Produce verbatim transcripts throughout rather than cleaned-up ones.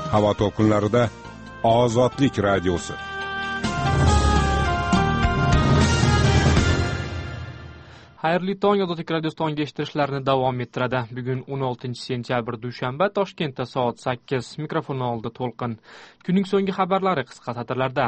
Havo to'lqinlarida Ozodlik radiosi. Xayrli tong, Ozodlik radiosi tongga eshittirishlarni davom ettiradi. Bugun o'n oltinchi sentyabr dushanba, Toshkentda soat sakkiz. Mikrofon oldida To'lqin. Kunning so'nggi xabarlari qisqa satrlarda.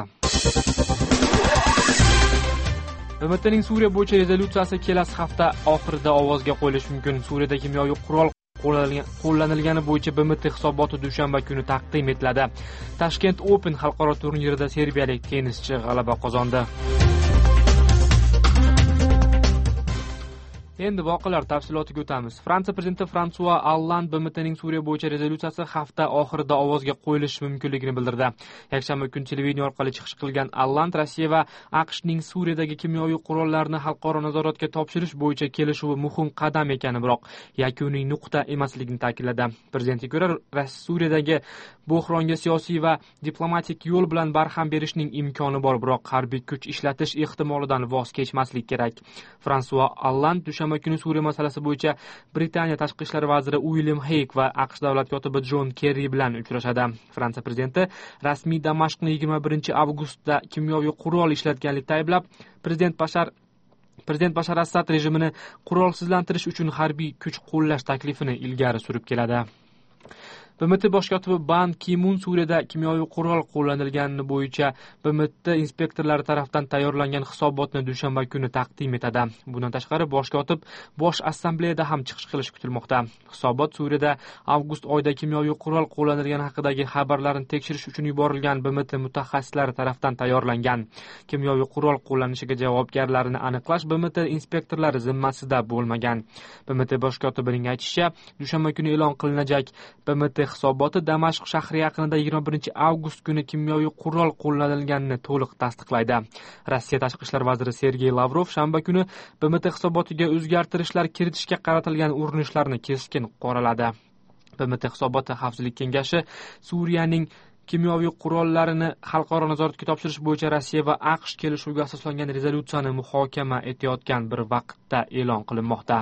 B M T'ning Suriya bo'yicha rezolyutsiyasi kelasi hafta oxirida ovozga qo'yilishi mumkin. Suriyada kimyoviy qurol qo'llanilgani bo'yicha B M T hisoboti dushanba kuni taqdim etiladi. Tashkent Open xalqaro turnirida serbiyalik tennischi g'alaba qozondi. Endi voqealar tafsilotiga o'tamiz. Fransiya prezidenti Fransua Olland B M T'ning Suriya bo'yicha rezolyutsiyasi hafta oxirida ovozga qo'yilishi mumkinligini bildirdi. Yakshanba kuni televideniya orqali chiqish qilgan Olland Rossiya va AQShning Suriyadagi kimyoviy qurollarni xalqaro nazoratga topshirish bo'yicha kelishuvi muhim qadam ekani, biroq yakuniy nuqta emasligini ta'kidladi. Prezidentga ko'ra, Suriyadagi bo'hronga siyosiy va diplomatik yo'l bilan barham berishning imkoni bor, biroq harbiy kuch ishlatish ehtimolidan voz kechmaslik kerak. Fransua Olland dushanba kuni Suriya masalasi bo'yicha Britaniya tashqi ishlar vaziri William Hague va AQSh davlat kotibi John Kerry bilan uchrashadi. Fransiya prezidenti rasmiy Damashqni yigirma birinchi avgustda kimyoviy qurol ishlatganlikda ayblab, prezident Bashar Prezident Bashar Asad rejimini qurolsizlantirish uchun harbiy kuch qo'llash taklifini ilgari surib keladi. B M T bosh kotibi Ban Ki-mun Suriyada kimyoviy qurol qo'llanilgani bo'yicha B M T inspektorlari tomonidan tayyorlangan hisobotni dushanba kuni taqdim etadi. Bundan tashqari bosh kotib Bosh assambleyada ham chiqish qilishi kutilmoqda. Hisobot Suriyada avgust oyida kimyoviy qurol qo'llanilgani haqidagi xabarlarni tekshirish uchun yuborilgan B M T mutaxassislari tomonidan tayyorlangan. Kimyoviy qurol qo'llanishiga javobgarlarni aniqlash B M T inspektorlari zimmasida bo'lmagan. B M T bosh kotibining aytishicha, dushanba kuni e'lon qilinajak B M T hisoboti Damashq shahri yaqinida yigirma birinchi avgust kuni kimyoviy qurol qo'llanilganini to'liq tasdiqlaydi. Rossiya tashqi ishlar vaziri Sergey Lavrov shanba kuni B M T hisobotiga o'zgartirishlar kiritishga qaratilgan urinishlarni keskin qoraladi. B M T hisoboti Xavfsizlik kengashi Suriyaning kimyoviy qurollarini xalqaro nazoratga topshirish bo'yicha Rossiya va AQSh kelishuviga asoslangan rezolyutsiyani muhokama etayotgan bir vaqtda e'lon qilinmoqda.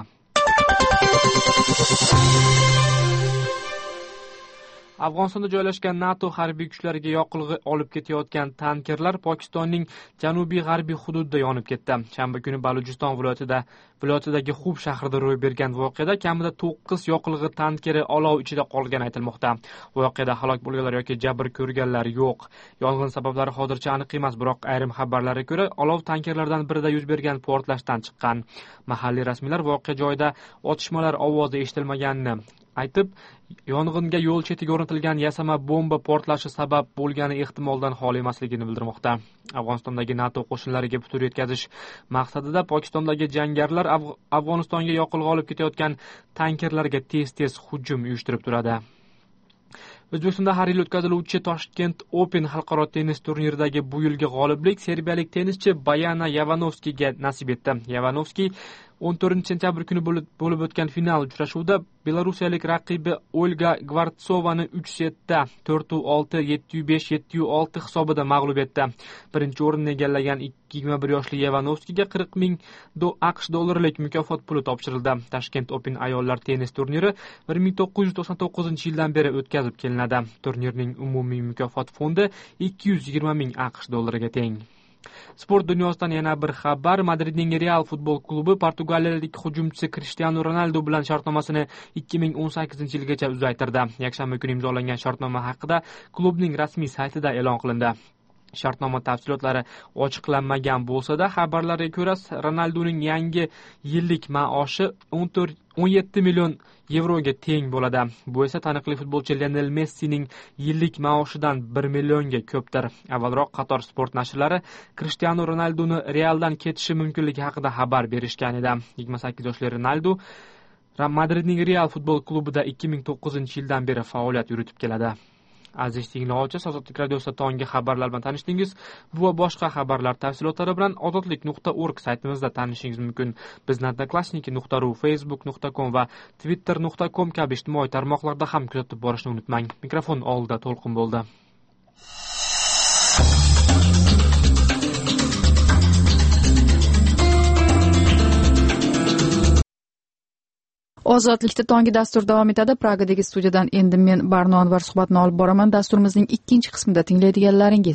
Afg'onistonda joylashgan NATO harbiy kuchlariga yoqilg'i olib ketayotgan tankerlar Pokistonning janubiy-g'arbiy hududida yonib ketdi. Shanba kuni Balujiston viloyatida viloyatidagi Xub shahrida ro'y bergan voqeada kamida to'qqiz yoqilg'i tankeri olov ichida qolgani aytilmoqda. Voqeada halok bo'lganlar yoki jabr ko'rganlar yo'q. Yong'in sabablari hozircha aniq emas, biroq ayrim xabarlarga ko'ra, olov tankerlardan birida yuz bergan portlashdan chiqqan. Mahalliy rasmiylar voqea joyida otishmalar ovozi eshitilmaganini aytib, yong'inga yo'l chetiga o'rnatilgan yasama bomba portlashi sabab bo'lgani ehtimoldan xoli emasligini bildirmoqda. Afg'onistondagi NATO qo'shinlariga putur yetkazish maqsadida Pokistondagi jangarilar Afg'onistonga yoqilg'i olib ketayotgan tankerlarga tez-tez hujum uyushtirib turadi. O'zbekistonda har yil o'tkaziluvchi Toshkent Open xalqaro tennis turniridagi bu yilgi g'oliblik serbiyalik tennischi Bayana Yavanovskiga nasib etdi. Yavanovski o'n to'rtinchi sentyabr kuni bo'lib o'tgan final uchrashuvida belarusiyalik raqibi Olga Gvartsovani uch setda to'rt olti, yetti besh, yetti olti hisobida mag'lub etdi. Birinchi o'rinni egallagan yigirma bir yoshli Yavanovskiga qirq ming AQSh dollarilik mukofot puli topshirildi. Toshkent Open ayollar tennis turniri bir ming to'qqiz yuz to'qson to'qqizinchi yildan beri o'tkazib kelinadi. Turnirning umumiy mukofot fondi ikki yuz yigirma ming AQSh dollariga teng. Sport dunyosidan yana bir xabar. Madridning Real futbol klubi portugaliyalik hujumchi Cristiano Ronaldo bilan shartnomasini ikki ming o'n sakkizinchi yilgacha uzaytirdi. Yakshanba kuni imzolangan shartnoma haqida klubning rasmiy saytida e'lon qilindi. Shartnoma tafsilotlari ochiqlanmagan bo'lsa-da, xabarlarga ko'ra, Ronaldoning yangi yillik maoshi o'n yetti million yevroga teng bo'ladi. Bu esa taniqli futbolchi Lionel Messining yillik maoshidan bir millionga ko'pdir. Avvalroq qator sport nashrlari Cristiano Ronaldoni Realdan ketishi mumkinligi haqida xabar berishgan edi. yigirma sakkiz yoshli Ronaldo Madridning Real futbol klubida ikki ming to'qqizinchi yildan beri faoliyat yuritib keladi. Aziz tinglovchilar, Ozodlik radiosida tonggi xabarlar bilan tanishdingiz. Bu va boshqa xabarlar tafsilotlari bilan ozodlik nuqta org saytimizda tanishishingiz mumkin. Bizni odnoklassniki nuqta ru, facebook nuqta com va twitter nuqta com kabi ijtimoiy tarmoqlarda ham kuzatib borishni unutmang. Mikrofon oldida To'lqin bo'ldi. Ozodlikda tongi dastur davom etadi. Pragadagi studiyadan endi men Barno Anvar suhbatni olib boraman. Dasturimizning ikkinchi qismida tinglaydiganlaringiz.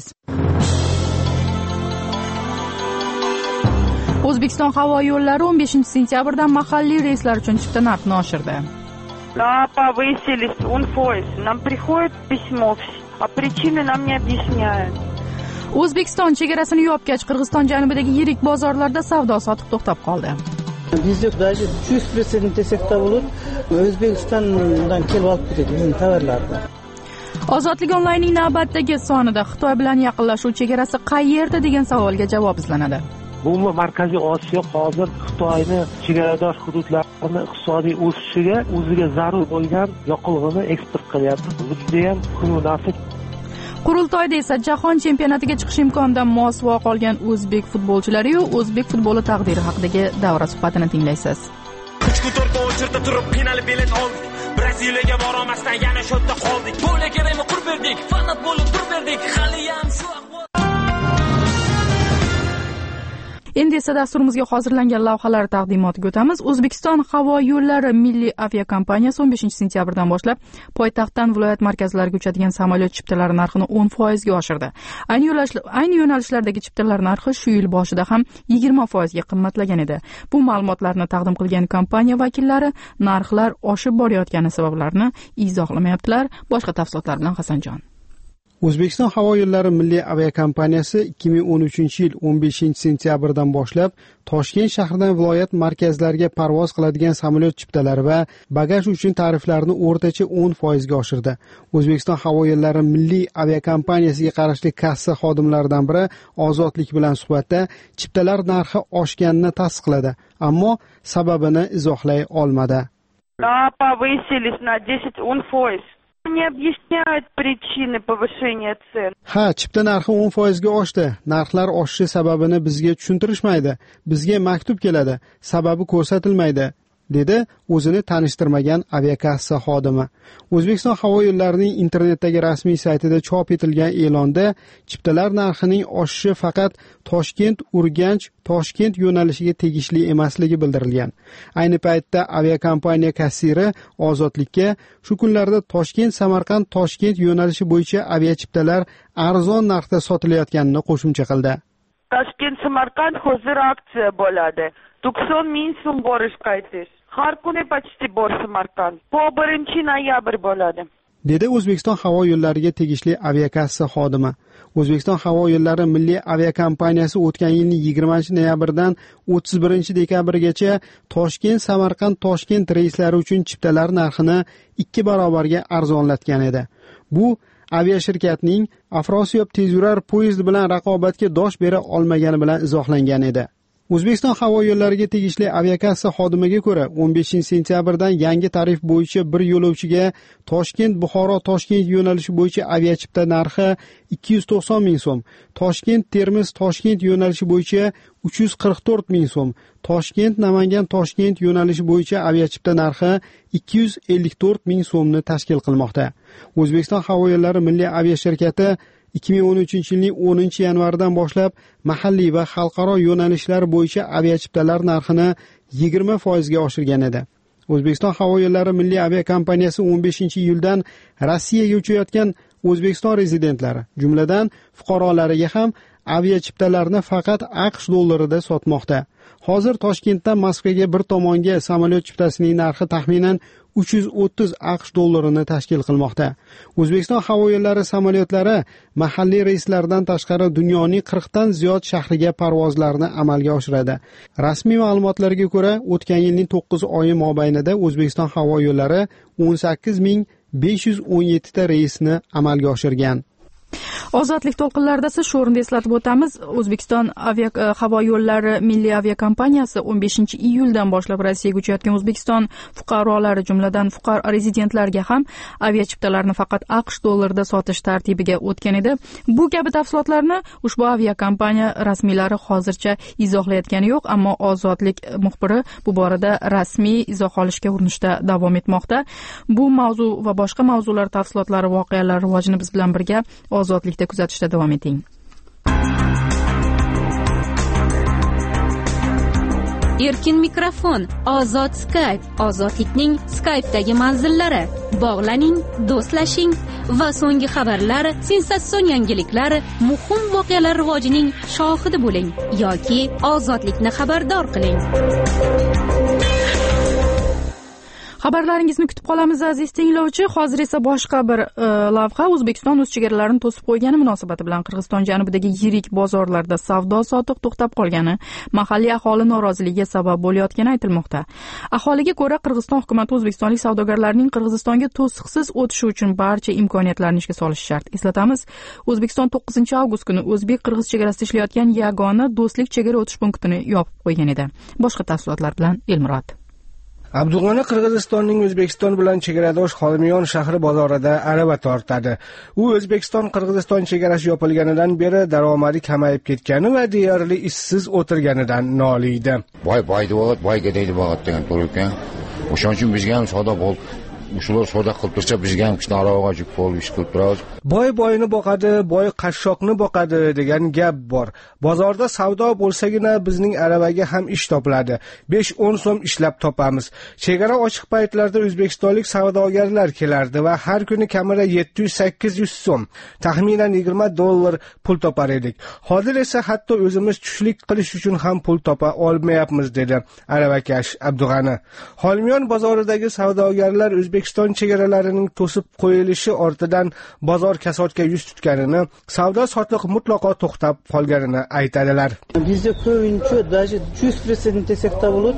O'zbekiston havo yo'llari o'n beshinchi sentyabrdan mahalliy reyslar uchun chipta narxini oshirdi. Да, повысились, он поезд. Нам приходит письмо, а причины нам не объясняют. O'zbekiston chegarasini yopgach, Qirg'iziston janubidagi yirik bozorlarda savdo sotiq to'xtab qoldi. Bizde даже жүз процент desek de olur. O'zbekistondan kelib olib ketadi bizim tovarlarni. Ozodlik onlaynning navbatdagi sonida Xitoy bilan yaqinlashuv chegarasi qayerda degan savolga javob izlanadi. Umuman Markaziy Osiyo hozir Xitoyni chegaradosh hududlarini iqtisodiy o'sishiga o'ziga zarur bo'lgan yoqilg'ini eksport qilyapti. Bu juda ham munosib. Qurultoyda esa jahon chempionatiga chiqish imkonidan mosuvo qolgan o'zbek futbolchilari va o'zbek futboli taqdiri haqidagi davra suhbatini tinglaysiz. uch kun to'rt o'chirda turib qiynalib bilet oldik. Braziliyaga bora olmasdan yana shu yerda qoldik. Bo'la kerakmi qurib berdik, fanat bo'lib turib berdik. Hali ham shu ahvol. Endi esa dasturimizga hozirlangan lavhalar taqdimotiga o'tamiz. O'zbekiston havo yo'llari milliy aviakompaniyasi o'n beshinchi sentyabrdan boshlab poytaxtdan viloyat markazlariga uchadigan samolyot chiptalari narxini o'n foizga oshirdi. Ayni yo'nalishlar, ayni yo'nalishlardagi chiptalar narxi shu yil boshida ham yigirma foizga qimmatlagan edi. Bu ma'lumotlarni taqdim qilgan kompaniya vakillari narxlar oshib borayotgani sabablarini izohlamayaptilar. Boshqa tafsilotlar bilan Hasanjon. O'zbekiston havo yo'llari milliy aviakompaniyasi ikki ming o'n uchinchi yil o'n beshinchi sentyabrdan boshlab Toshkent shahridan viloyat markazlariga parvoz qiladigan samolyot chiptalari va bagaj uchun tariflarni o'rtacha o'n foizga oshirdi. O'zbekiston havo yo'llari milliy aviakompaniyasiga qarashli kassa xodimlaridan biri Ozodlik bilan suhbatda chiptalar narxi oshganini tasdiqladi, ammo sababini izohlay olmadi. Да, повысились на десять-o'n foiz. Не объясняют причины повышения цен. Ha, chipta narxi o'n foizga oshdi. Narxlar oshishi sababini bizga tushuntirishmaydi. Bizga maktub keladi, sababi ko'rsatilmaydi, dedi o'zini tanishtirmagan aviakassa xodimi. O'zbekiston havo yo'llarining internetdagi rasmiy saytida chop etilgan e'londa chiptalar narxining oshishi faqat Toshkent, Urganch, Toshkent yo'nalishiga tegishli emasligi bildirilgan. Ayni paytda aviakompaniya kassiri Ozodlikka shu kunlarda Toshkent, Samarqand, Toshkent yo'nalishi bo'yicha aviachiptalar arzon narxda sotilayotganini qo'shimcha qildi. Toshkent, Samarqand hozir aksiya bo'ladi. to'qson ming so'm borish qaytish. Har kuni почти bor Samarqand. Po birinchi noyabr bo'ladi, dedi O'zbekiston havo yo'llariga tegishli aviakassa xodimi. O'zbekiston havo yo'llari milliy aviakompaniyasi o'tgan yilning yigirmanchi noyabrdan o'ttiz birinchi dekabrgacha Toshkent, Samarqand, Toshkent reyslari uchun chiptalar narxini ikki barobarga arzonlatgan edi. Bu aviashirkatning Afrosiyob tezyurar poyezd bilan raqobatga dosh bera olmagani bilan izohlangan edi. O'zbekiston havo yo'llariga tegishli aviakassa xodimiga ko'ra o'n beshinchi sentyabrdan yangi tarif bo'yicha bir yo'lovchiga Toshkent, Buxoro, Toshkent yo'nalishi bo'yicha aviachipta narxi ikki yuz to'qson ming so'm, Toshkent, Termiz, Toshkent yo'nalishi bo'yicha uch yuz qirq to'rt ming so'm, Toshkent, Namangan, Toshkent yo'nalishi bo'yicha aviachipta narxi ikki yuz ellik to'rt ming so'mni tashkil qilmoqda. O'zbekiston havo yo'llari milliy aviashirkati ikki ming o'n uchinchi yilning o'ninchi yanvaridan boshlab mahalliy va xalqaro yo'nalishlar bo'yicha aviachiptalar narxini yigirma foizga oshirgan edi. O'zbekiston havo yo'llari milliy aviakompaniyasi o'n beshinchi iyuldan Rossiyaga uchayotgan O'zbekiston rezidentlari, jumladan fuqarolariga ham aviachiptalarni faqat AQSh dollarida sotmoqda. Hozir Toshkentdan Moskvaga bir tomonga samolyot chiptasining narxi taxminan uch yuz o'ttiz AQSh dollarini tashkil qilmoqda. O'zbekiston havo yo'llari samolyotlari mahalliy reyslardan tashqari dunyoning qirqdan ziyod shahriga parvozlarni amalga oshiradi. Rasmiy ma'lumotlarga ko'ra, o'tgan yilning to'qqiz oyi mobaynida O'zbekiston havo yo'llari o'n sakkiz ming besh yuz o'n yetti ta reysni amalga oshirgan. Ozodlik to'lqinlarida siz shu o'rinda eslatib o'tamiz. O'zbekiston avia havo yo'llari milliy aviakompaniyasi o'n beshinchi iyuldan boshlab Rossiyaga uchayotgan O'zbekiston fuqarolari, jumladan fuqaro rezidentlarga ham aviachiptalarni faqat AQSh dollarida sotish tartibiga o'tgan edi. Bu kabi tafsilotlarni ushbu aviakompaniya rasmiylari hozircha izohlayotgani yo'q, ammo Ozodlik muxbiri bu borada rasmiy izoh olishga urinishda davom etmoqda. Bu mavzu va boshqa mavzular tafsilotlari, voqealar rivojini biz bilan birga Ozodlikda kuzatishda davom eting. erkin mikrofon, ozod Skype, ozodlikning Skype'dagi manzillari. Bog'laning, do'stlashing va so'nggi xabarlar, sensatsion yangiliklar, muhim voqealar rivojining shohidi bo'ling yoki ozodlikni xabardor qiling. Xabarlaringizni kutib qolamiz aziz tinglovchi. Hozir esa boshqa bir e, lavha. O'zbekiston o'z chegaralarini to'sib qo'ygani munosabati bilan Qirg'iziston janubidagi yirik bozorlarda savdo sotiq to'xtab qolgani mahalliy aholi noroziligiga sabab bo'layotgani aytilmoqda. Aholiga ko'ra, Qirg'iziston hukumati o'zbekistonlik savdogarlarning Qirg'izistonga to'siqsiz o'tishi uchun barcha imkoniyatlarni ishga solishi shart. Eslatamiz, O'zbekiston to'qqizinchi avgust kuni o'zbek-qirg'iz chegarasida ishlayotgan yagona do'stlik chegara o'tish punktini yopib qo'ygan edi. Boshqa tafsilotlar bilan Elmurod. Abdug'ani Qirg'izistonning O'zbekiston bilan chegaradosh Xolmiyon shahri bozorida arava tortadi. U O'zbekiston Qirg'iziston chegarasi yopilganidan beri daromadi kamayib ketgani va deyarli ishsiz o'tirganidan noliydi. Boy boydi vaqt, boyga deydi vaqt degan to'g'ri. O'shaning uchun bizga ham savdo bo'ldi. Ular savdo qilib tursa bizga ham kichkina aravaga yuk bo'lib ish qilib turamiz. Boy boyni boqadi, boy qashshoqni boqadi degan gap bor. Bozorda savdo bo'lsagina bizning aravaga ham ish topiladi. besh o'n so'm ishlab topamiz. Chegara ochiq paytlarda o'zbekistonlik savdogarlar kelardi va har kuni kamida yetti yuz sakkiz yuz so'm, taxminan yigirma dollar pul topar edik. Hozir esa hatto o'zimiz tushlik qilish uchun ham pul topa olmayapmiz dedi aravakash Abdug'ani. Xolmiyon bozoridagi savdogarlar O'zbekiston chegaralarining to'sib qo'yilishi ortidan bozor kasodga yuz tutganini, savdo sotiq mutlaqo to'xtab qolganini aytadilar. Bizda ko'pincha даже yuz foiz desek de bo'ladi,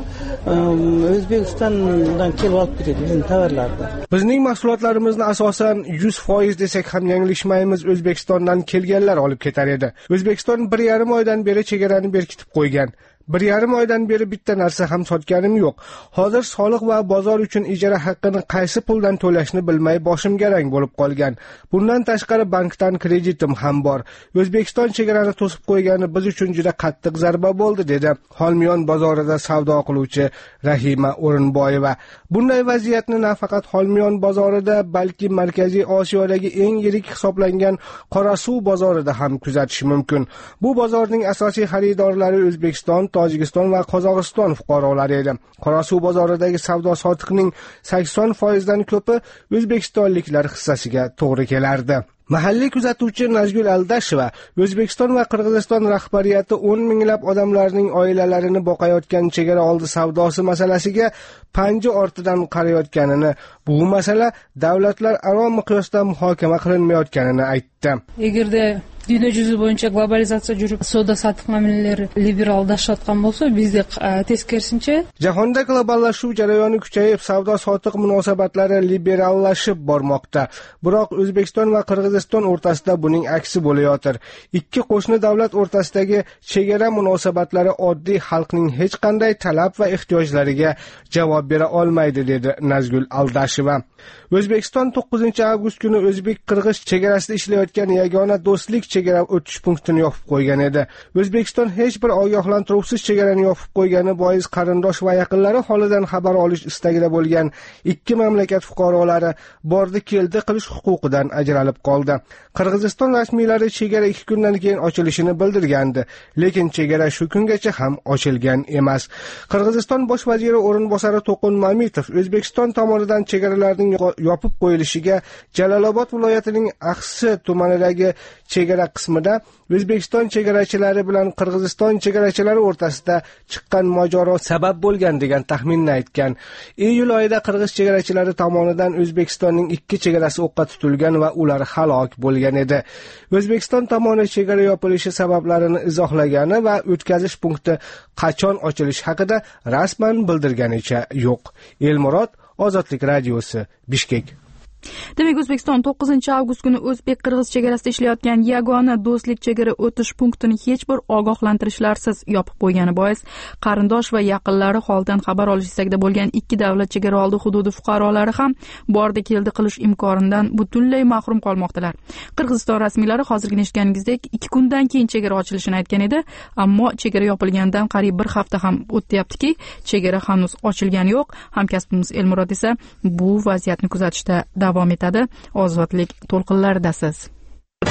O'zbekistondan kelib olib ketadi bizning tovarlarni. Bizning mahsulotlarimizni asosan yuz foiz desak ham yanglishmaymiz, O'zbekistondan kelganlar olib ketar edi. O'zbekiston bir yarim oydan beri chegarani berkitib qo'ygan. Bir yarim oydan beri bitta narsa ham sotganim yo'q. Hozir soliq va bozor uchun ijara haqqini qaysi puldan to'lashni bilmay boshim garang bo'lib qolgan. Bundan tashqari bankdan kreditim ham bor. O'zbekiston chegarani to'sib qo'ygani biz uchun juda qattiq zarba bo'ldi dedi Xolmiyon bozorida savdo qiluvchi Rahima O'rinboyeva. Bunday vaziyatni nafaqat Xolmiyon bozorida, balki Markaziy Osiyodagi eng yirik hisoblangan Qorasuv bozorida ham kuzatish mumkin. Bu bozorning asosiy xaridorlari O'zbekiston, Tojikiston va Qozog'iston fuqarolari edi. Qorasuv bozoridagi savdo sotiqning sakson foiz dan ko'pi o'zbekistonliklar hissasiga to'g'ri kelardi. Mahalliy kuzatuvchi Nazgul Aldasheva O'zbekiston va Qirg'iziston rahbariyati o'n minglab odamlarning oilalarini boqayotgan chegara oldi savdosi masalasiga panja ortidan qarayotganini, bu masala davlatlararo miqyosda muhokama qilinmayotganini aytdi. Agarda dunyo yuzi bo'yicha globalizatsiya yurib, savdo sotiq ma'amillari liberallashayotgan bo'lsa, bizda teskarisincha jahonda globallashuv jarayoni kuchayib, savdo sotiq munosabatlari liberallashib bormoqda. Biroq O'zbekiston va Qirg'iziston o'rtasida buning aksi bo'layotir. Ikki qo'shni davlat o'rtasidagi chegara munosabatlari oddiy xalqning hech qanday talab va ehtiyojlariga javob bera olmaydi dedi Nazgul Aldasheva. O'zbekiston to'qqizinchi avgust kuni o'zbek-qirg'iz chegarasida ishlayotgan yagona do'stlik chegara o'tish punktini yopib qo'ygan edi. O'zbekiston hech bir ogohlantiruvsiz chegarani yopib qo'ygani bois qarindosh va yaqinlari holidan xabar olish istagida bo'lgan ikki mamlakat fuqarolari bordi keldi qilish huquqidan ajralib qoldi. Qirg'iziston rasmiylari chegara ikki kundan keyin ochilishini bildirgandi, lekin chegara shu kungacha ham ochilgan emas. Qirg'iziston bosh vaziri o'rinbosari To'qin Mamitov O'zbekiston tomonidan chegaralarning yopib qo'yilishiga Jalolobod viloyatining Axsi tumanidagi chegara qismida O'zbekiston chegarachilari bilan Qirg'iziston chegarachilari o'rtasida chiqqan mojaro sabab bo'lgan degan taxminni aytgan. Iyul oyida qirg'iz chegarachilari tomonidan O'zbekistonning ikki chegarasi o'qqa tutilgan va ular halok bo'lgan edi. O'zbekiston tomoni chegara yopilishi sabablarini izohlagani va o'tkazish punkti qachon ochilishi haqida rasman bildirganicha yo'q. Elmurod, Ozodlik radiosi, Bishkek. Demak, O'zbekiston to'qqizinchi avgust kuni o'zbek-qirg'iz chegarasida ishlayotgan yagona do'stlik chegara o'tish punktini hech bir ogohlantirishlarsiz yopib qo'ygani bois qarindosh va yaqinlari holdan xabar olish istagida bo'lgan ikki davlat chegara oldi hududi fuqarolari ham bordi keldi qilish imkonidan butunlay mahrum qolmoqdalar. Qirg'iziston rasmiylari hozirgina eshitganingizdek ikki kundan keyin chegara ochilishini aytgan edi, ammo chegara yopilgandan qariyb bir hafta ham o'tyaptiki, chegara hanuz ochilgani yo'q. Hamkasbimiz Elmurod esa bu vaziyatni kuzatishda davom etadi. Ozodlik to'lqinlaridasiz.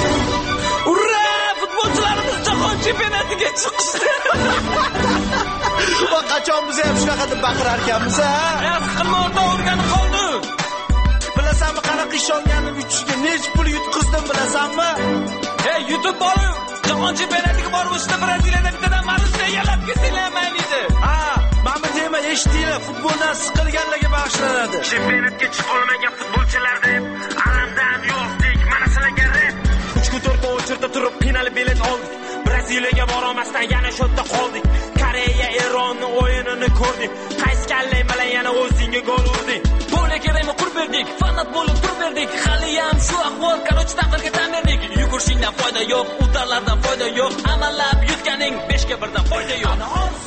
Ura! Futbolchilarimiz jahon chempionatiga chiqdi. va qachon biz ham shunaqa deb baqirar ekanmiz ha? Qilma o'rta o'rganib qoldi. Bilasanmi qanaqa ish olganim uchishga necha pul yutqizdim bilasanmi? Ey, yutib borib, jahon chempionatiga borib o'shda Braziliyada bittadan Marusiya egallab kelmaydi. Ha, mana dema eshitdinglar, futboldan siqilganlarga bag'ishlanadi. Chempionatga chiqa olmagan futbolchilar deb alamdan yozdik, mana sizlarga rep. uch kun to'rt kun o'chirda turib qiynalib bilet oldik. Braziliyaga bora olmasdan yana shu yerda qoldik. Koreya, Eronning o'yinini ko'rdik. Qaysi kallang bilan yana o'zingga gol urding. Bo'la kerakmi qurib berdik, fanat bo'lib turib berdik. Hali ham shu ahvol, qarochi taqdirga tan berdik. Yugurishingdan foyda yo'q, udarlardan foyda yo'q. Amallab yutganing beshga birdan foyda yo'q.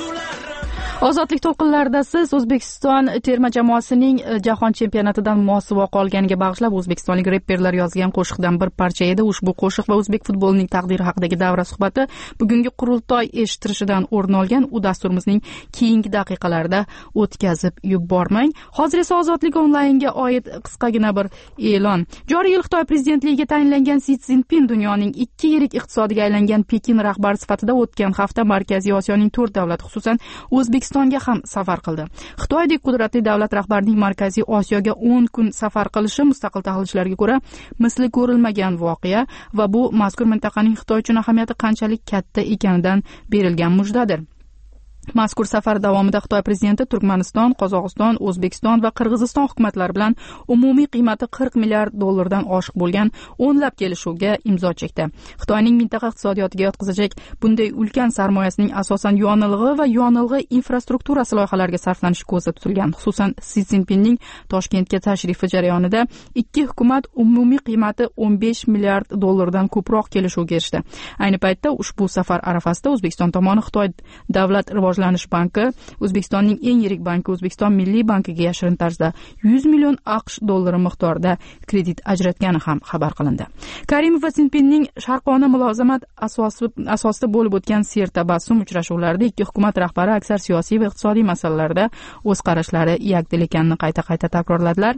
Ozodlik to'lqinlarida siz O'zbekiston terma jamoasining jahon chempionatidan mosuvo qolganiga bag'ishlab o'zbekistonlik reperlar yozgan qo'shiqdan bir parcha edi. Ushbu qo'shiq va o'zbek futbolining taqdiri haqidagi davra suhbati bugungi qurultoy eshittirishidan o'rin olgan. U dasturimizning keyingi daqiqalarida o'tkazib yubormang. Hozir esa Ozodlik onlaynga oid qisqagina bir e'lon. Joriy yil Xitoy prezidentligiga tayinlangan Si Szinpin dunyoning ikki yirik iqtisodiga aylangan Pekin rahbari sifatida o'tgan hafta Markaziy Osiyoning to'rt davlati, xususan O'zbekiston O'zbekistonga ham safar qildi. Xitoydek qudratli davlat rahbarining Markaziy Osiyoga o'n kun safar qilishi mustaqil tahlilchilarga ko'ra misli ko'rilmagan voqea va bu mazkur mintaqaning Xitoy uchun ahamiyati qanchalik katta ekanidan berilgan mujdadir. Mazkur safar davomida Xitoy prezidenti Turkmaniston, Qozog'iston, O'zbekiston va Qirg'iziston hukumatlari bilan umumiy qiymati qirq milliard dollardan oshiq bo'lgan o'nlab kelishuvga imzo chekdi. Xitoyning mintaqa iqtisodiyotiga yotqizajak bunday ulkan sarmoyasining asosan yonilg'i va yonilg'i infrastrukturasi loyihalariga sarflanishi ko'zda tutilgan. Xususan Si Szinpinning Toshkentga tashrifi jarayonida ikki hukumat umumiy qiymati o'n besh milliard dollardan ko'proq kelishuvga erishdi. Ayni paytda ushbu safar arafasida O'zbekiston tomoni Xitoy davlat rivojlanish banki, O'zbekistonning eng yirik banki O'zbekiston Milliy bankiga yashirin tarzda yuz million AQSh dollari miqdorida kredit ajratgani ham xabar qilindi. Karimov va Szinpinning sharqona mulozamat asosida bo'lib o'tgan sertabassum uchrashuvlarida ikki hukumat rahbari aksar siyosiy va iqtisodiy masalalarda o'z qarashlari yakdil ekanini qayta-qayta takrorladilar.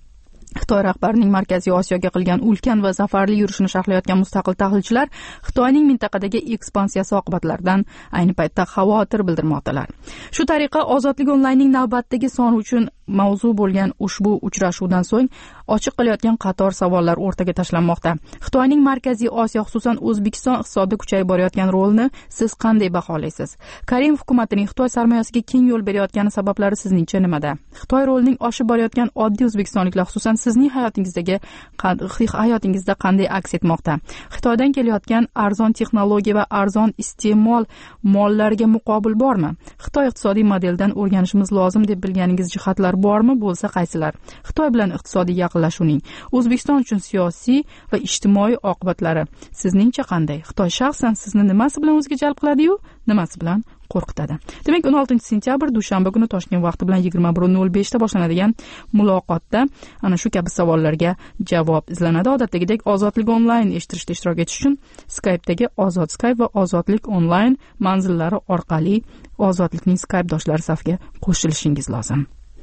Xitoy rahbarining Markaziy Osiyoga qilgan ulkan va zafarli yurishini sharhlayotgan mustaqil tahlilchilar Xitoyning mintaqadagi ekspansiyasi oqibatlaridan ayni paytda xavotir bildirmoqdalar. Shu tariqa Ozodlik onlaynning navbatdagi soni uchun mavzu bo'lgan ushbu uchrashuvdan so'ng ochiq qilayotgan qator savollar o'rtaga tashlanmoqda. Xitoyning Markaziy Osiyo, xususan O'zbekiston iqtisodida kuchayib borayotgan rolini siz qanday baholaysiz? Karimov hukumatining Xitoy sarmoyasiga keng yo'l berayotgani sabablari sizningcha nimada? Xitoy rolining oshib borayotgan oddiy o'zbekistonliklar, xususan sizning hayotingizdagi hayotingizda qanday aks etmoqda? Xitoydan kelayotgan arzon texnologiya va arzon iste'mol mollariga muqobil bormi? Xitoy iqtisodiy modelidan o'rganishimiz lozim deb bilganingiz jihatlar bormi? Bo'lsa qaysilar? Xitoy bilan iqtisodiy yaqinlashuvning O'zbekiston uchun siyosiy va ijtimoiy oqibatlari sizningcha qanday? Xitoy shaxsan sizni nimasi bilan o'ziga jalb qiladi-yu, nimasi bilan qo'rqitadi? Demak, o'n oltinchi sentyabr dushanba kuni Toshkent vaqti bilan yigirma bir nol besh da boshlanadigan muloqotda ana shu kabi savollarga javob izlanadi. Odatdagidek Ozodlik onlayn eshittirishda ishtirok etish uchun Skype'dagi Ozod Skype va Ozodlik onlayn manzillari orqali Ozodlikning Skype doshlari safiga qo'shilishingiz lozim.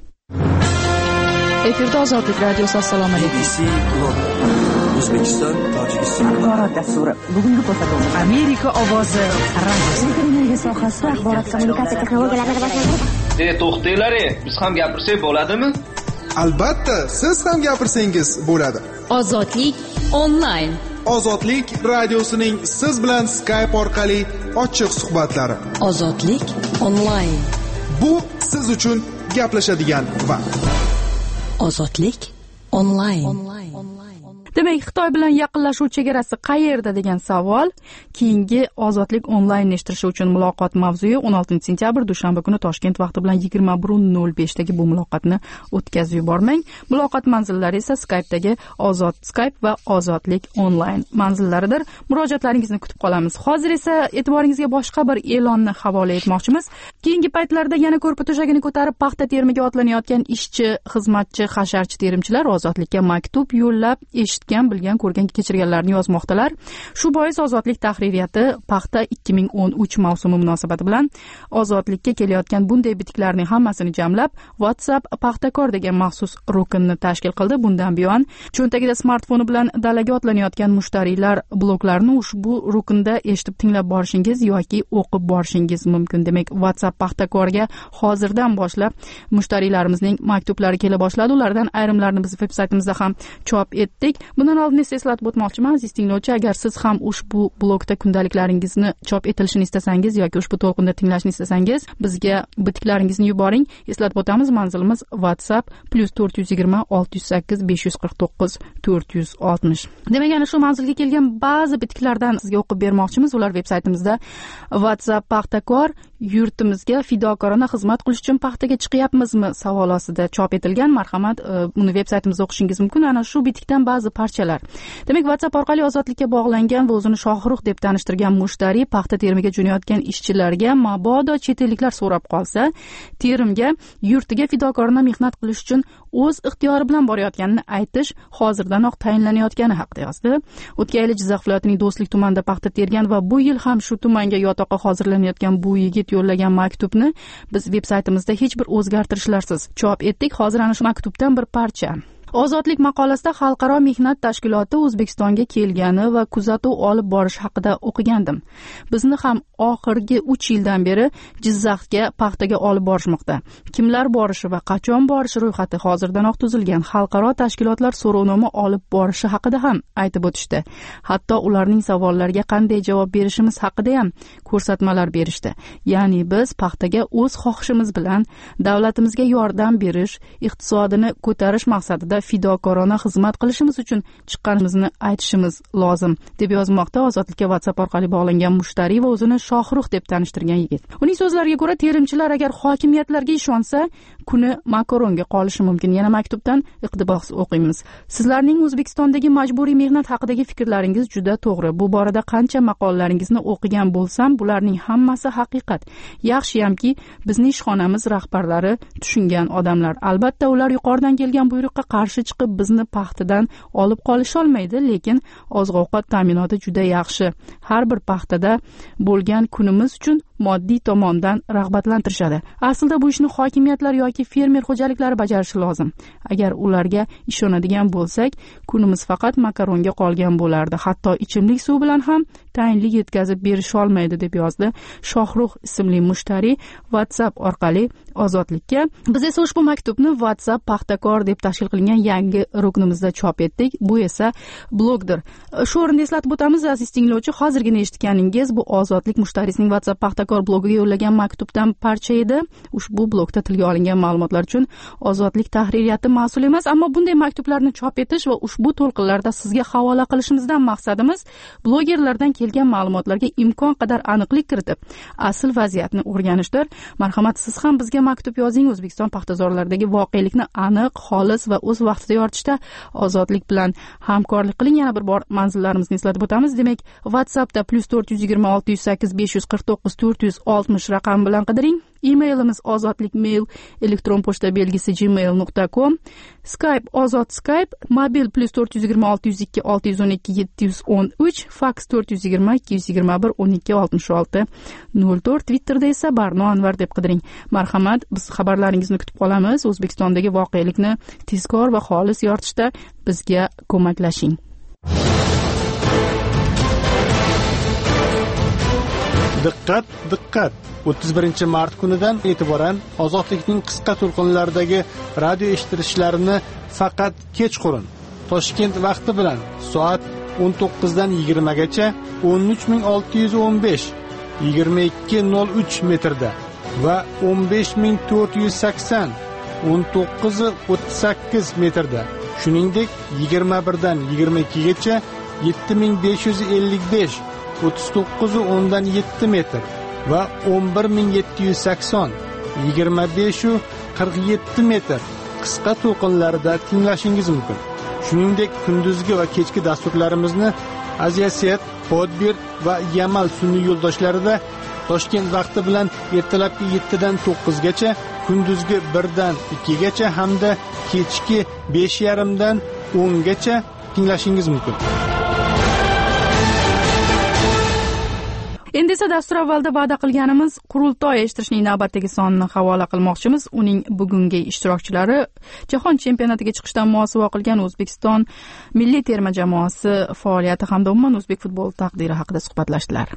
Efirda Ozodlik radiosi. Assalomu alaykum. O'zbekiston, Tojikiston axborot dasturi. Bugungi ko'rsatuv Amerika ovozi radiosi. Energiya sohasida axborot kommunikatsiya texnologiyalarini rivojlantirish. E, to'xtanglar, biz ham gapirsak bo'ladimi? Albatta, siz ham gapirsangiz bo'ladi. Ozodlik onlayn. Ozodlik radiosining siz bilan Skype orqali ochiq suhbatlari. Ozodlik onlayn. Bu siz uchun gaplashadigan vaqt. Ozodlik onlayn. Demak, Xitoy bilan yaqinlashuv chegarasi qayerda degan savol keyingi Ozodlik onlayn eshittirishi uchun muloqot mavzusi. o'n oltinchi sentyabr dushanba kuni Toshkent vaqti bilan yigirma bir nol besh dagi bu muloqotni o'tkazib yubormang. Muloqot manzillari esa Skype'dagi Ozod Skype va Ozodlik onlayn manzillaridir. Murojaatlaringizni kutib qolamiz. Hozir esa e'tiboringizga boshqa bir e'lonni havola etmoqchimiz. Keyingi paytlarda yana ko'rpa to'shagini ko'tarib paxta terimiga otlanayotgan ishchi, xizmatchi, hasharchi terimchilar Ozodlikka maktub yo'llab eshit eshitgan bilgan ko'rgan kechirganlarini yozmoqdalar. Shu bois ozodlik tahririyati paxta ikki ming o'n uch mavsumi munosabati bilan ozodlikka kelayotgan bunday bitiklarning hammasini jamlab WhatsApp Paxtakor degan maxsus ruknni tashkil qildi. Bundan buyon cho'ntagida smartfoni bilan dalaga otlanayotgan mushtariylar bloglarni ushbu ruknda eshitib tinglab borishingiz yoki o'qib borishingiz mumkin. Demak, WhatsApp Paxtakorga hozirdan boshlab mushtariylarimizning maktublari kela boshladi. Ulardan ayrimlarini biz veb-saytimizda ham chop etdik. Bundan oldin esa eslatib o'tmoqchiman, aziz tinglovchi, agar siz ham ushbu blogda kundaliklaringizni chop etilishini istasangiz yoki ushbu to'lqinda tinglashni istasangiz, bizga bitiklaringizni yuboring. Eslatib o'tamiz, manzilimiz WhatsApp plus to'rt yuz yigirma olti yuz sakkiz besh yuz qirq to'qqiz to'rt yuz oltmish. Demak, ana shu manzilga kelgan ba'zi bitiklardan sizga o'qib bermoqchimiz. Ular veb-saytimizda WhatsApp Paxtakor yurtimizga fidokorona xizmat qilish uchun paxtaga chiqyapmizmi savol ostida chop etilgan. Marhamat, uni veb-saytimizda o'qishingiz mumkin. Ana shu bitikdan ba'zi parchalar. Demak, WhatsApp orqali ozodlikka bog'langan va o'zini Shohruh deb tanishtirgan mushtariy paxta terimiga jo'nayotgan ishchilarga mabodo chet elliklar so'rab qolsa, terimga yurtiga fidokorona mehnat qilish uchun o'z ixtiyori bilan borayotganini aytish hozirdanoq tayinlanayotgani haqida yozdi. O'tgan yil Jizzax viloyatining Do'stlik tumanida paxta tergan va bu yil ham shu tumanga yotoqqa hozirlanayotgan bu yigit yo'llagan maktubni biz veb-saytimizda hech bir o'zgartirishlarsiz chop etdik. Hozir ana shu maktubdan bir parcha. Ozodlik maqolasida Xalqaro mehnat tashkiloti O'zbekistonga kelgani va kuzatuv olib borish haqida o'qigandim. Bizni ham oxirgi uch yildan beri Jizzaxga paxtaga olib borishmoqda. Kimlar borishi va qachon borishi ro'yxati hozirdanoq tuzilgan. Xalqaro tashkilotlar so'rovnoma olib borishi haqida ham aytib o'tishdi. Hatto ularning savollariga qanday javob berishimiz haqida ham ko'rsatmalar berishdi. Ya'ni biz paxtaga o'z xohishimiz bilan davlatimizga yordam berish, iqtisodini ko'tarish maqsadida fidokorona xizmat qilishimiz uchun chiqqanimizni aytishimiz lozim, deb yozmoqda ozodlikka WhatsApp orqali bog'langan mushtariy va o'zini Shohruh deb tanishtirgan yigit. Uning so'zlariga ko'ra, terimchilar agar hokimiyatlarga ishonsa, kuni makaronga qolishi mumkin. Yana maktubdan iqtibos o'qiymiz. Sizlarning O'zbekistondagi majburiy mehnat haqidagi fikrlaringiz juda to'g'ri. Bu borada qancha maqolalaringizni o'qigan bo'lsam, bularning hammasi haqiqat. Yaxshiyamki, bizning ishxonamiz rahbarlari tushungan odamlar. Albatta, ular yuqoridan kelgan buyruqqa qarshi chiqib bizni paxtadan olib qolisha olmaydi, lekin oziq-ovqat ta'minoti juda yaxshi. Har bir paxtada bo'lgan kunimiz uchun moddiy tomondan rag'batlantirishadi. Aslida bu ishni hokimiyatlar yoki fermer xo'jaliklari bajarishi lozim. Agar ularga ishonadigan bo'lsak, kunimiz faqat makaronga qolgan bo'lardi. Hatto ichimlik suv bilan ham tayinli yetkazib berisha olmaydi, deb yozdi Shohruh ismli mushtariy WhatsApp orqali ozodlikka. Biz esa ushbu maktubni WhatsApp Paxtakor deb tashkil qilingan yangi ruknimizda chop etdik. Bu esa blogdir. Shu o'rinda eslatib o'tamiz, aziz tinglovchi, hozirgina eshitganingiz bu ozodlik mushtarisining WhatsApp Paxtakor blogiga yo'llagan maktubdan parcha edi. Ushbu blogda tilga olingan ma'lumotlar uchun ozodlik tahririyati mas'ul emas, ammo bunday maktublarni chop etish va ushbu to'lqinlarda sizga havola qilishimizdan maqsadimiz blogerlardan kelgan ma'lumotlarga imkon qadar aniqlik kiritib, asl vaziyatni o'rganishdir. Marhamat, siz ham bizga maktub yozing. O'zbekiston paxtazorlaridagi voqelikni aniq, xolis va o'z vaqtida yoritishda ozodlik bilan hamkorlik qiling. Yana bir bor manzillarimizni eslatib o'tamiz. Demak, WhatsAppda plus to'rt yuz yigirma olti yuz sakkiz besh yuz qirq to'qqiz to'rt yuz oltmish raqam bilan qidiring. E-mailimiz ozodlikmail, elektron pochta belgisi gmail nuqta com, Skype ozod Skype, mobil plus to'rt yuz yigirma olti yuz ikki olti yuz o'n ikki yetti yuz o'n uch, fax to'rt yuz yigirma ikki yuz yigirma bir o'n ikki oltmish olti nol to'rt, Twitterda esa Barno Anvar deb qidiring. Marhamat, biz xabarlaringizni kutib qolamiz. O'zbekistondagi voqelikni tezkor va xolis yoritishda bizga ko'maklashing. Diqqat, diqqat! o'ttiz birinchi mart kunidan e'tiboran ozodlikning qisqa to'lqinlaridagi radio eshitilishlarini faqat kechqurun Toshkent vaqti bilan soat o'n to'qqizdan yigirmagacha o'n uch ming olti yuz o'n besh yigirma ikki nol uch metrda va o'n besh ming to'rt yuz sakson o'n to'qqiz o'ttiz sakkiz metrda, shuningdek yigirma birdan yigirma ikkigacha yetti ming besh yuz ellik besh o'ttiz to'qqiz o'ndan yetti metr va o'n bir ming yetti yuz sakson yigirma besh qirq yetti metr qisqa to'lqinlarida tinglashingiz mumkin. Shuningdek, kunduzgi va kechki dasturlarimizni Aziyaset, Podbir va Yamal sun'iy yo'ldoshlarida Toshkent vaqti bilan ertalabki yettidan to'qqizgacha, kunduzgi birdan ikkigacha hamda kechki besh yarim dan o'ngacha tinglashingiz mumkin. Endi esa dastur avvalda va'da qilganimiz qurultoy eshittirishning navbatdagi sonini havola qilmoqchimiz. Uning bugungi ishtirokchilari Jahon chempionatiga chiqishdan muosaba qilgan O'zbekiston milliy terma jamoasi faoliyati hamda umuman o'zbek futbol taqdiri haqida suhbatlashdilar.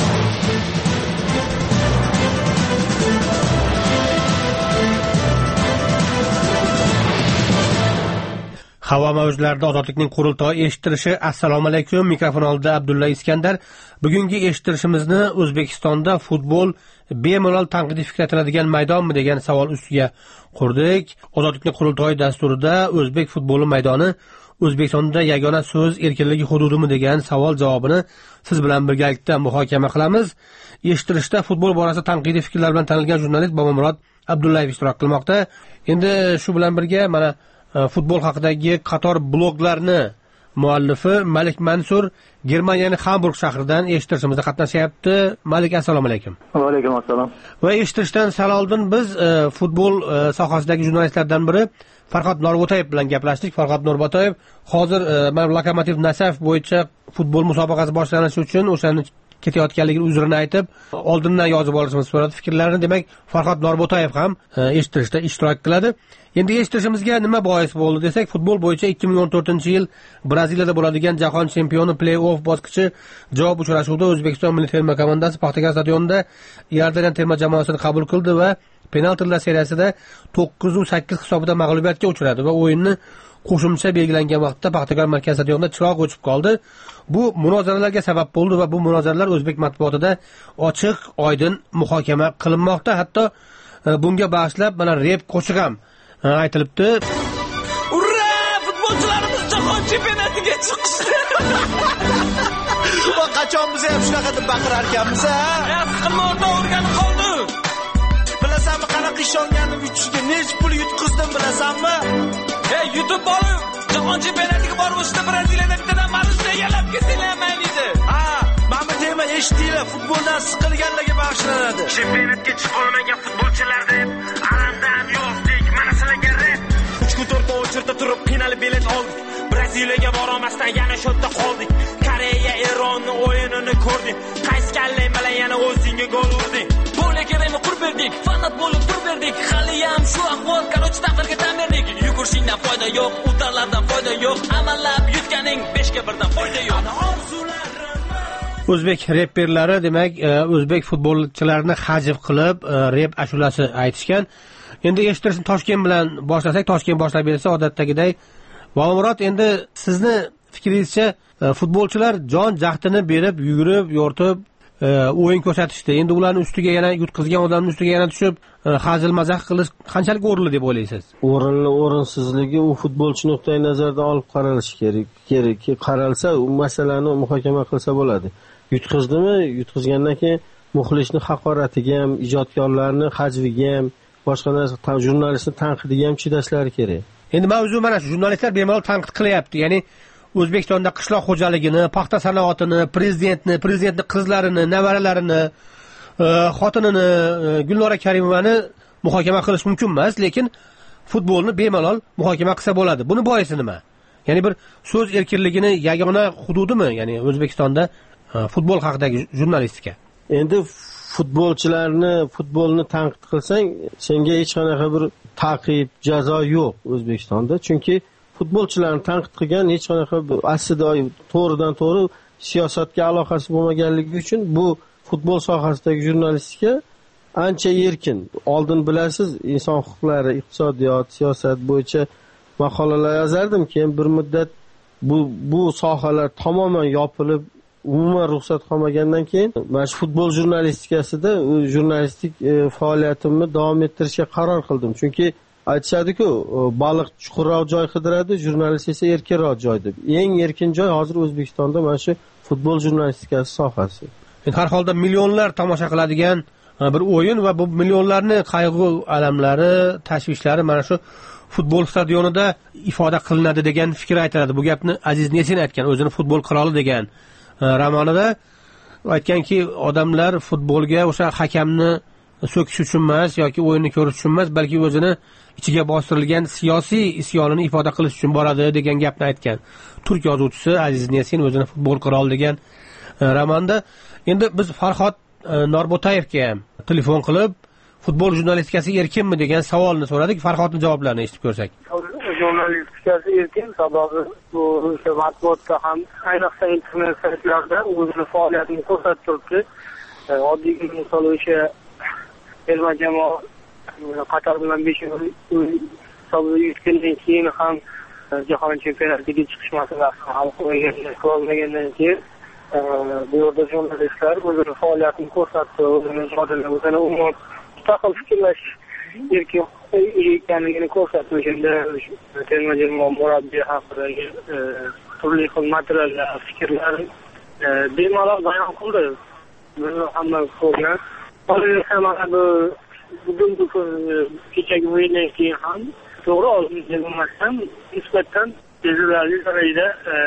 Havo mavjlarida ozodlikning qurultoyi eshittirishi. Assalomu alaykum. Mikrofon oldida Abdulla Iskandar. Bugungi eshittirishimizni O'zbekistonda futbol bemalol tanqidiy fikratiladigan maydonmi degan savol ustiga qurdik. Ozodlikning qurultoyi dasturida o'zbek futboli maydoni O'zbekistonda yagona so'z erkinligi hududimi degan savol javobini siz bilan birgalikda muhokama qilamiz. Eshittirishda futbol borasida tanqidiy fikrlar bilan tanilgan jurnalist Bobomurod Abdullayev ishtirok qilmoqda. Endi shu bilan birga mana futbol haqidagi qator bloglarni muallifi Malik Mansur Germaniyaning Hamburg shahridan eshittirishimizda qatnashyapti. Malik, assalomu alaykum. Va alaykum assalom. Va eshittirishdan sal oldin biz e, futbol e, sohasidagi jurnalistlardan biri Farhod Norbo'tayev bilan gaplashdik. Farhod Norbo'tayev hozir e, mana Lokomotiv Nasaf bo'yicha futbol musobaqasi boshlanishi uchun o'shani ketayotganligini uzrini aytib, oldindan yozib olishimizni so'radi fikrlarini. Demak, Farhod Norbo'tayev ham e, eshittirishda ishtirok qiladi. Endi eshittirishimizga nima bois bo'ldi desak, futbol bo'yicha ikki ming o'n to'rtinchi yil Braziliyada bo'ladigan jahon chempioni play-off bosqichi javob uchrashuvida O'zbekiston milliy terma komandasi Paxtakor stadionida Iordaniya terma jamoasini qabul qildi va penaltilar seriyasida to'qqiz sakkiz hisobida mag'lubiyatga uchradi va o'yinni qo'shimcha belgilangan vaqtda Paxtakor markaz stadionida chiroq o'chib qoldi. Bu munozaralarga sabab bo'ldi va bu munozaralar o'zbek matbuotida ochiq, oydin muhokama qilinmoqda. Hatto bunga bag'ishlab mana rep qo'shiq ham aytilibdi. Urra! Futbolchilarimiz jahon chempionatiga chiqishdi. Va qachon biz ham shunaqa deb baqirar ekanmiz, ha? Yasqinni o'rta o'rganib qoldi. Bilasanmi, qanaqa ishonganim uchishga necha pul yutqizdim bilasanmi? Ey, yutib borib, jahon chempionatiga borib o'shda Braziliyada bittadan marusha egallab kelsanglar ham mayli. Ha, mana bu tema eshitdinglar, futboldan siqilganlarga bag'ishlanadi. Chempionatga chiqa olmagan futbolchilar deb alamdan yozdik, mana sizlarga rep. uch kun to'rt kun o'chirda turib qiynalib bilet oldik. Braziliyaga borolmasdan yana shu yerda qoldik. Koreya, Eronni o'yinini ko'rdik. Qaysi kallang bilan yana o'zingga gol urding. Bo'la kerakmi qurib berdik, fanat bo'lib tur berdik. Hali ham shu ahvol, qarochi taqdirga tan berdik. Yugurishingdan foyda yo'q, utarlardan foyda yo'q. Amallab yutganing beshga birdan foyda yo'q. O'zbek reperlari demak o'zbek futbolchilarini hajv qilib rep ashulasi aytishgan. Endi eshittirishni Toshkent bilan boshlasak, Toshkent boshlab bersa odatdagiday. Bobomurod, endi sizni fikringizcha futbolchilar jon jahdini berib, yugurib, yo'rtib o'yin ko'rsatishdi. Endi ularning ustiga yana yutqizgan odamning ustiga yana tushib hazil mazah qilish qanchalik o'rinli deb o'ylaysiz? O'rinli, o'rinsizligi u futbolchi nuqtai nazaridan olib qaralishi kerak. Kerak qaralsa, u masalani muhokama qilsa bo'ladi. Yutqizdimi? Yutqizgandan keyin muxlisni haqoratiga ham, ijodkorlarni hajviga ham, boshqa narsa, jurnalistni tanqidiga ham chidashlari kerak. Endi mavzu mana shu, jurnalistlar bemalol tanqid qilyapti. Ya'ni O'zbekistonda qishloq xo'jaligini, paxta sanoatini, prezidentni, prezidentning qizlarini, nevaralarini, xotinini, Gulnora Karimovani muhokama qilish mumkin emas, lekin futbolni bemalol muhokama qilsa bo'ladi. Buni boisi nima? Ya'ni bir so'z erkinligini yagona hududimi? Ya'ni O'zbekistonda futbol haqidagi jurnalistika. Endi futbolchilarni, futbolni tanqid qilsang, senga hech qanaqa bir ta'qib, jazo yo'q O'zbekistonda. Chunki futbolchilarni tanqid qilgan hech qanaqa aslida to'g'ridan to'g'ri siyosatga aloqasi bo'lmaganligi uchun bu futbol sohasidagi jurnalistika ancha erkin. Oldin bilasiz, inson huquqlari, iqtisodiyot, siyosat bo'yicha maqolalar yozardim, keyin bir muddat bu bu sohalar tamoman yopilib, umuman ruxsat qolmagandan keyin mana shu futbol jurnalistikasida jurnalistik e, faoliyatimni davom ettirishga qaror qildim. Chunki aytishadi-ku, baliq chuqurroq joy qidiradi, jurnalist esa erkinroq joy deb. Eng erkin joy hozir O'zbekistonda mana shu futbol jurnalistikasi sohasi. Endi har holda millionlar tomosha qiladigan bir o'yin va bu millionlarning qayg'u, alamlari, tashvishlari mana shu futbol stadionida ifoda qilinadi degan fikr aytiladi. Bu gapni Aziz Nesin aytgan, o'zini futbol qiroli degan romanida aytganki, odamlar futbolga o'sha hakamni so'kish uchun emas yoki o'yinni ko'rish uchun emas, balki o'zini ichiga bostirilgan siyosiy isyonini ifoda qilish uchun boradi degan gapni aytgan. Turk yozuvchisi Aziz Nesin o'zini futbol qiroli degan romanda. Endi biz Farhod Norbotayevga ham telefon qilib, futbol jurnalistikasi erkinmi degan savolni so'radik. Farhodning javoblarini eshitib ko'rsak. Jurnalistikasi erkin, sababi bu o'sha matbuotda ham, ayniqsa internet saytlarda o'zini faoliyatini ko'rsatib turibdi. Oddiy misol o'sha terma jamoa Qatar bilan besh hisobda yutgandan keyin ham jahon chempionatiga chiqish masalasini hal qilmagandan keyin bu yerda jurnalistlar o'zini faoliyatini ko'rsatdi, o'zini ijodini, o'zini umuman mustaqil fikrlash erkin ekanligini ko'rsatdi. O'shanda terma jamoa murabbiyi haqidagi turli xil materiallar, fikrlar bemalol bayon qildi. Buni hamma ko'rgan. Qolaversa mana bu bugungi kechagi o'yindan keyin ham to'g'ri oldimizda bo'lmasdan nisbatan sezilarli darajada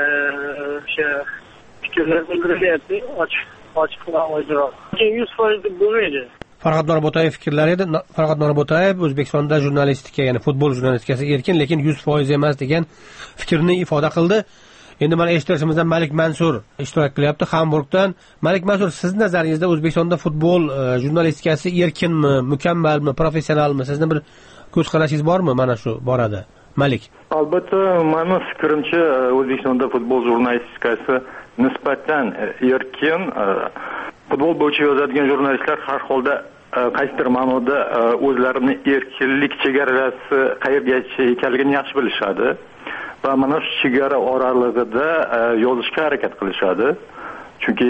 o'sha fikrlar bildirilyapti, ochiq ochiq va oydinroq. yuz foiz deb bo'lmaydi. Farhod Norbotayev fikrlari edi. Farhod Norbotayev O'zbekistonda jurnalistika, ya'ni futbol jurnalistikasi erkin, lekin yuz foiz emas degan fikrni ifoda qildi. Endi mana eshitishimizdan Malik Mansur ishtirok qilyapti Hamburgdan. Malik Mansur, siz nazaringizda O'zbekistonda futbol jurnalistikasi erkinmi, mukammalmi, professionalmi? Sizning bir ko'z qarashingiz bormi mana shu borada? Malik. Albatta, meni fikrimcha O'zbekistonda futbol jurnalistikasi nisbatan erkin. Futbol bo'yicha yozadigan jurnalistlar har holda qaysidir ma'noda o'zlarini erkinlik chegarasi qayergacha ekanligini yaxshi bilishadi. Va mana shu chegara oralig'ida yozishga harakat qilishadi. Chunki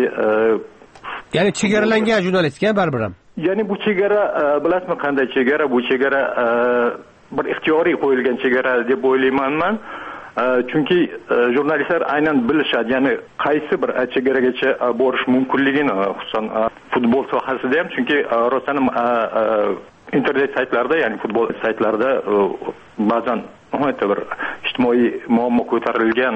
ya'ni chegaralangan jurnalistika baribir ham. Ya'ni bu chegara bilasizmi qanday chegara? Bu chegara bir ixtiyoriy qo'yilgan chegara deb o'ylayman men. Chunki jurnalistlar aynan bilishadi, ya'ni qaysi bir chegaragacha borish mumkinligini, xususan futbol sohasida ham, chunki rostdan internet saytlarida, ya'ni futbol saytlarida ba'zan nihoyatda bir ijtimoiy muammo ko'tarilgan,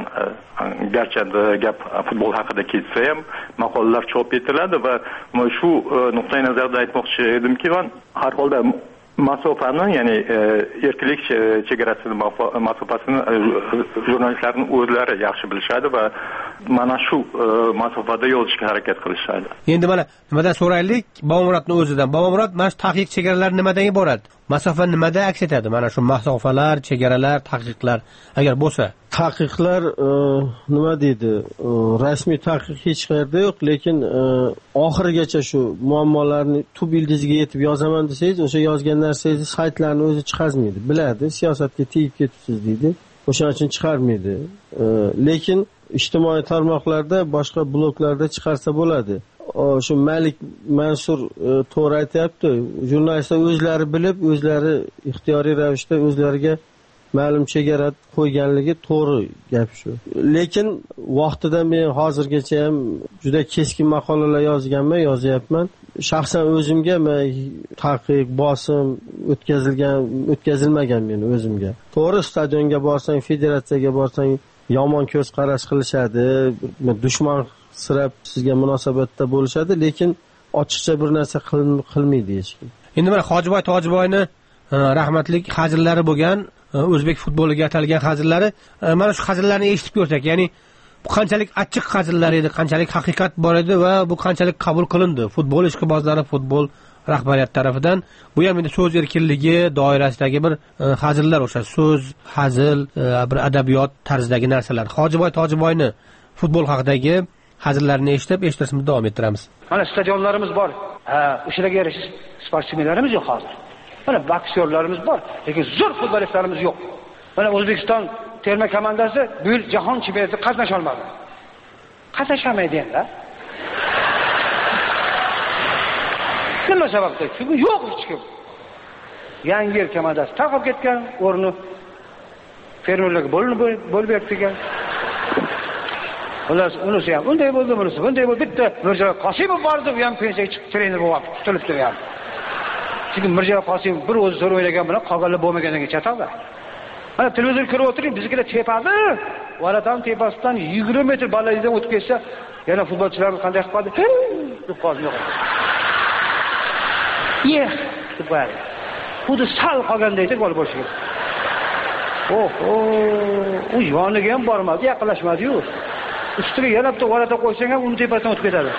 garchi gap futbol haqida ketsa ham maqolalar chop etiladi va shu nuqtai nazarda aytmoqchi edimki, men har holda masofani, ya'ni erkinlik chegarasini, masofasini jurnalistlarning o'zlari yaxshi bilishadi va mana shu masofada yozishga harakat qilishadi. Endi mana nimadan so'raylik? Bobomurodning o'zidan. Bobomurod, mana shu taqiq chegaralari nimadan iborat? Masofa nimada aks etadi? Mana shu masofalar, chegaralar, taqiqlar agar bo'lsa, taqiqlar nima deydi? Rasmiy taqiq hech qayerda yo'q, lekin oxirigacha shu muammolarni tub ildiziga yetib yozaman desangiz, o'sha yozgan narsangizni saytlarni o'zi chiqazmaydi. Biladi, siyosatga tegib ketibsiz deydi. O'shaning uchun chiqarmaydi. Lekin ijtimoiy tarmoqlarda, boshqa bloglarda chiqarsa bo'ladi. Shu Malik Mansur to'g'ri aytayapti. Jurnalistlar o'zlari bilib, o'zlari ixtiyoriy ravishda o'zlariga ma'lum chegara qo'yganligi to'g'ri gap shu. Lekin vaqtida men hozirgacha ham juda keskin maqolalar yozganman, yozyapman. Shaxsan o'zimga taqiq, bosim o'tkazilgan, o'tkazilmagan meni o'zimga. To'g'ri, stadionga borsang, federatsiyaga borsang yomon ko'z qarash qilishadi, dushman sirab sizga munosabatda bo'lishadi, lekin ochiqcha bir narsa qilmaydi hech kim. Endi mana Hojiboy Tojiboyni rahmatlik hazillari bo'lgan, o'zbek futboliga atalgan hazillari, mana shu hazillarni eshitib ko'rsak, ya'ni bu qanchalik achchiq hazillar edi, qanchalik haqiqat bor edi va bu qanchalik qabul qilindi futbol ishqibozlari, futbol rahbariyat tarafidan. Bu ham endi so'z erkinligi doirasidagi bir hazillar, o'sha so'z, hazil, bir adabiyot tarzidagi narsalar. Hojiboy Tojiboyni futbol haqidagi hazillarni eshitib, eshitishimizni davom ettiramiz. Mana stadionlarimiz bor. Ha, o'shalarga yarasha sportsmenlarimiz yo'q hozir. Mana boksyorlarimiz bor, lekin zo'r futbolistlarimiz yo'q. Mana O'zbekiston terma komandasi bu yil jahon chempionatida qatnasha olmadi. Qatnashamaydi endi. Nima sababdan? Chunki yo'q hech kim. Yangi yer komandasi taqib ketgan, o'rni fermerlarga bo'linib bo'lib bergan. Ular unisi ham unday bo'ldi, bunisi bunday bo'ldi. Bitta Mirjalol Qosimov bordi, u ham pensiyaga chiqib trener bo'lib tutilibdi ham. Chunki Mirjalol Qosimov bir o'zi zo'r o'ynagan bilan qolganlar bo'lmagandan keyin chatadi. Mana televizor ko'rib o'tiring, biznikilar tepadi. Valatan tepasidan yigirma metr balandlikdan o'tib ketsa, yana futbolchilarimiz qanday qilib qoldi? Deb qoldi. Yeh, deb qo'yadi. Xuddi sal qolgandaydi gol boshiga. Oho, u yoniga ham bormadi, yaqinlashmadi-yu. Ustiga yana bitta g'alata qo'ysang ham uni tepasidan o'tib ketadi.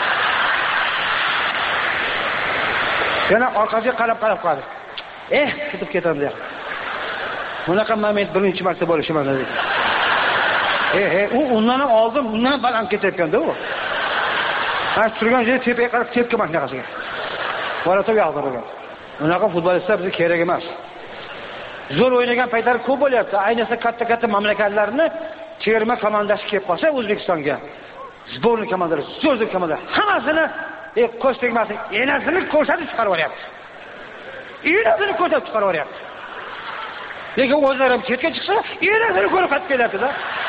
Yana orqasiga qarab-qarab qoldi. Eh, ketib ketadi. Bunaqa moment birinchi marta bo'lishi mana dedi. Eh, eh, u undan ham oldin, undan baland ketayotganda u. Ha, turgan joyi tepaga qarab tepki mashinasiga. G'alata yog'dirgan. Bunaqa futbolistlar bizga kerak emas. Zo'r o'ynagan paytlari ko'p bo'lyapti. Ayniqsa katta-katta mamlakatlarni terma komandasi kelib qolsa O'zbekistonga. Zborni komandalari, zo'r komandalar hammasini e qo'sh tegmasi, enasini ko'rsatib chiqarib yuboryapti. Enasini ko'rsatib chiqarib yuboryapti. Lekin o'zlari ham chetga chiqsa, enasini ko'rib qaytib keladi-da.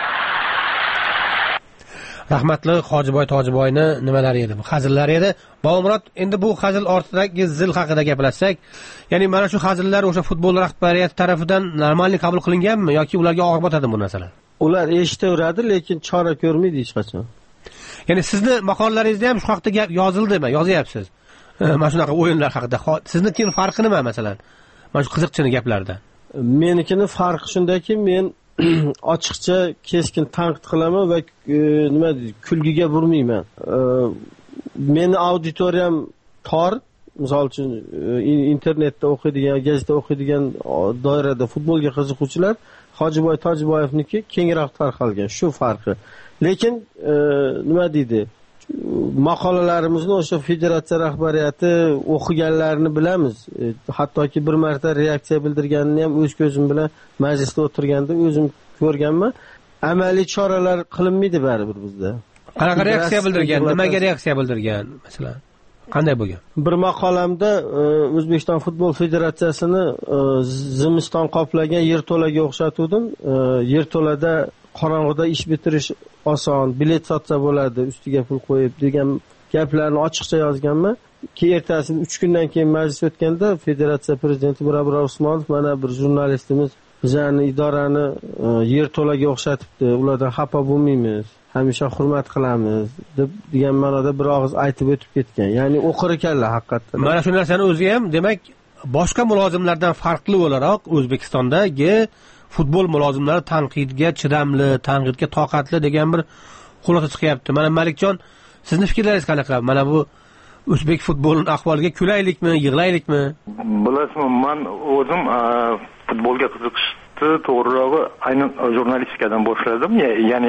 Rahmatli Hojiboy Tojiboyni nimalari edi? Bu hazillari edi. Bobomurod, endi bu hazil ortidagi zil haqida gaplashsak, ya'ni mana shu hazillar o'sha futbol rahbariyati tomonidan normalniy qabul qilinganmi yoki ularga og'ir botadi bu narsalar? Ular eshitaveradi, lekin chora ko'rmaydi hech qachon. Ya'ni sizni maqolalaringizda ham shu haqda gap yozildimi? Yozyapsiz. Mana shunaqa o'yinlar haqida. Siznikini farqi nima masalan? Mana shu qiziqchini gaplarda. Menikini farqi shundaki, men ochiqcha keskin tanqid qilaman va e, nima deydi, kulgiga burmayman. E, meni auditoriyam tor. Misol uchun e, internetda o'qiydigan, gazetda o'qiydigan doirada futbolga qiziquvchilar Hojiboy Tojiboyevniki kengroq tarqalgan, shu farqi. Lekin e, nima deydi? Maqolalarimizni o'sha federatsiya rahbariyati o'qiganlarini bilamiz. E, hattoki bir marta reaksiya bildirganini ham o'z ko'zim bilan majlisda o'tirganda o'zim ko'rganman. Amaliy choralar qilinmaydi baribir bizda. Qanaqa reaksiya bildirgan? Nimaga reaksiya bildirgan masalan? Qanday bo'lgan? Bir maqolamda e, O'zbekiston futbol federatsiyasini e, zimiston qoplagan yerto'laga o'xshatuvdim. E, yerto'lada qorong'ida ish bitirish oson, bilet sotsa bo'ladi, ustiga pul qo'yib degan gaplarni ochiqcha yozganman. Keyin ertasiga uch kundan keyin majlis o'tganda federatsiya prezidenti Mirabror Usmonov mana bir jurnalistimiz bizani idorani e, yerto'laga o'xshatibdi. Ulardan xafa bo'lmaymiz. Hamisha hurmat qilamiz deb degan ma'noda bir og'iz aytib o'tib ketgan. Ya'ni o'qir ekanlar haqiqatdan. Mana shu narsani o'zi ham, demak, boshqa mulozimlardan farqli o'laroq O'zbekistondagi futbol mulozimlari tanqidga chidamli, tanqidga toqatli degan bir xulosa chiqyapti. Mana Malikjon, sizning fikrlaringiz qanaqa? Mana bu o'zbek futbolining ahvoliga kulaylikmi, yig'laylikmi? Bilasizmi, men o'zim futbolga qiziqishni to'g'rirog'i aynan jurnalistikadan boshladim. Ya'ni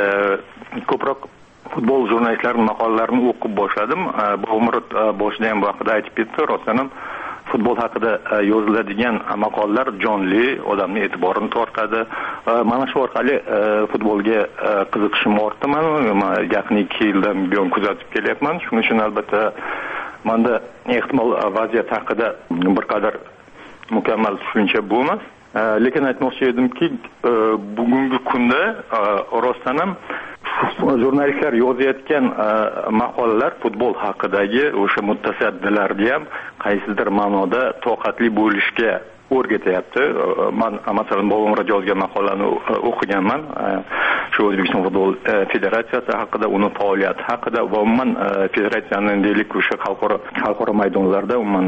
ko'proq futbol jurnalistlarining maqolalarini o'qib boshladim. Bobomurod boshida ham vaqtida aytib ketdi, rostdan ham futbol haqida yoziladigan maqolalar jonli, odamning e'tiborini tortadi. Mana shu orqali futbolga qiziqishim ortdi. Men yaqin ikki yildan buyon kuzatib kelyapman. Shuning uchun albatta menda ehtimol vaziyat haqida bir qadar mukammal tushuncha bo'lmas. Lekin aytmoqchi edimki, bugungi kunda rostdan ham jurnalistlar yozayotgan maqolalar futbol haqidagi o'sha mutasaddilarni ham qaysidir ma'noda toqatli bo'lishga o'rgatyapti. Men masalan Bobomurod yozgan maqolani o'qiganman. Shu O'zbekiston futbol federatsiyasi haqida, uni faoliyati haqida va umuman federatsiyaning deylik o'sha xalqaro xalqaro maydonlarda umuman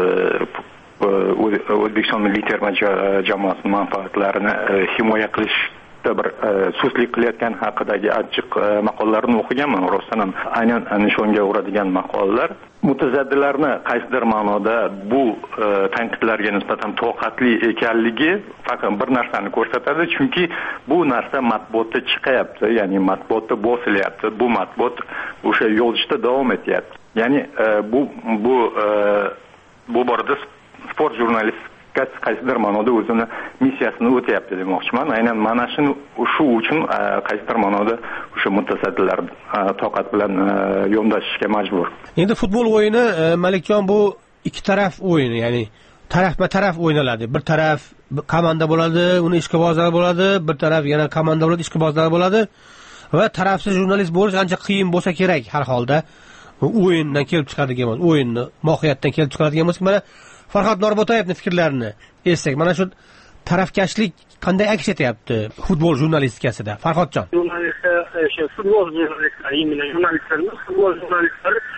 O'zbekiston milliy terma jamoasining manfaatlarini himoya qilish bir so'zlik qilayotgan haqidagi achchiq maqolalarni o'qiganman. Rostdan ham aynan nishonga uradigan maqolalar mutasaddilarni qaysidir ma'noda bu tanqidlarga nisbatan toqatli ekanligi faqat bir narsani ko'rsatadi, chunki bu narsa matbuotda chiqayapti, ya'ni matbuotda bosilyapti, bu matbuot o'sha yozishda davom etyapti. Ya'ni bu bu bu borada sport jurnalistikasi qaysidir ma'noda o'zini missiyasini o'tayapti demoqchiman. Aynan mana shu shu uchun qaysidir ma'noda o'sha mutasaddilar toqat bilan yondashishga majbur. Endi futbol o'yini Malikjon bu ikki taraf o'yini, ya'ni tarafma-taraf o'ynaladi. Bir taraf komanda bo'ladi, uni ishqibozlar bo'ladi, bir taraf yana komanda bo'ladi, ishqibozlar bo'ladi va tarafsiz jurnalist bo'lish ancha qiyin bo'lsa kerak har holda. O'yindan kelib chiqadigan bo'lsa, o'yinni mohiyatdan kelib chiqadigan bo'lsa, mana Farhod Norbotoyevning fikrlarini essak, mana shu tarafkashlik qanday aks etyapti futbol jurnalistikasida? Farhodjon. Jurnalistlar, o'sha futbol jurnalistlari, ya'ni jurnalistlarimiz futbol jurnalistlari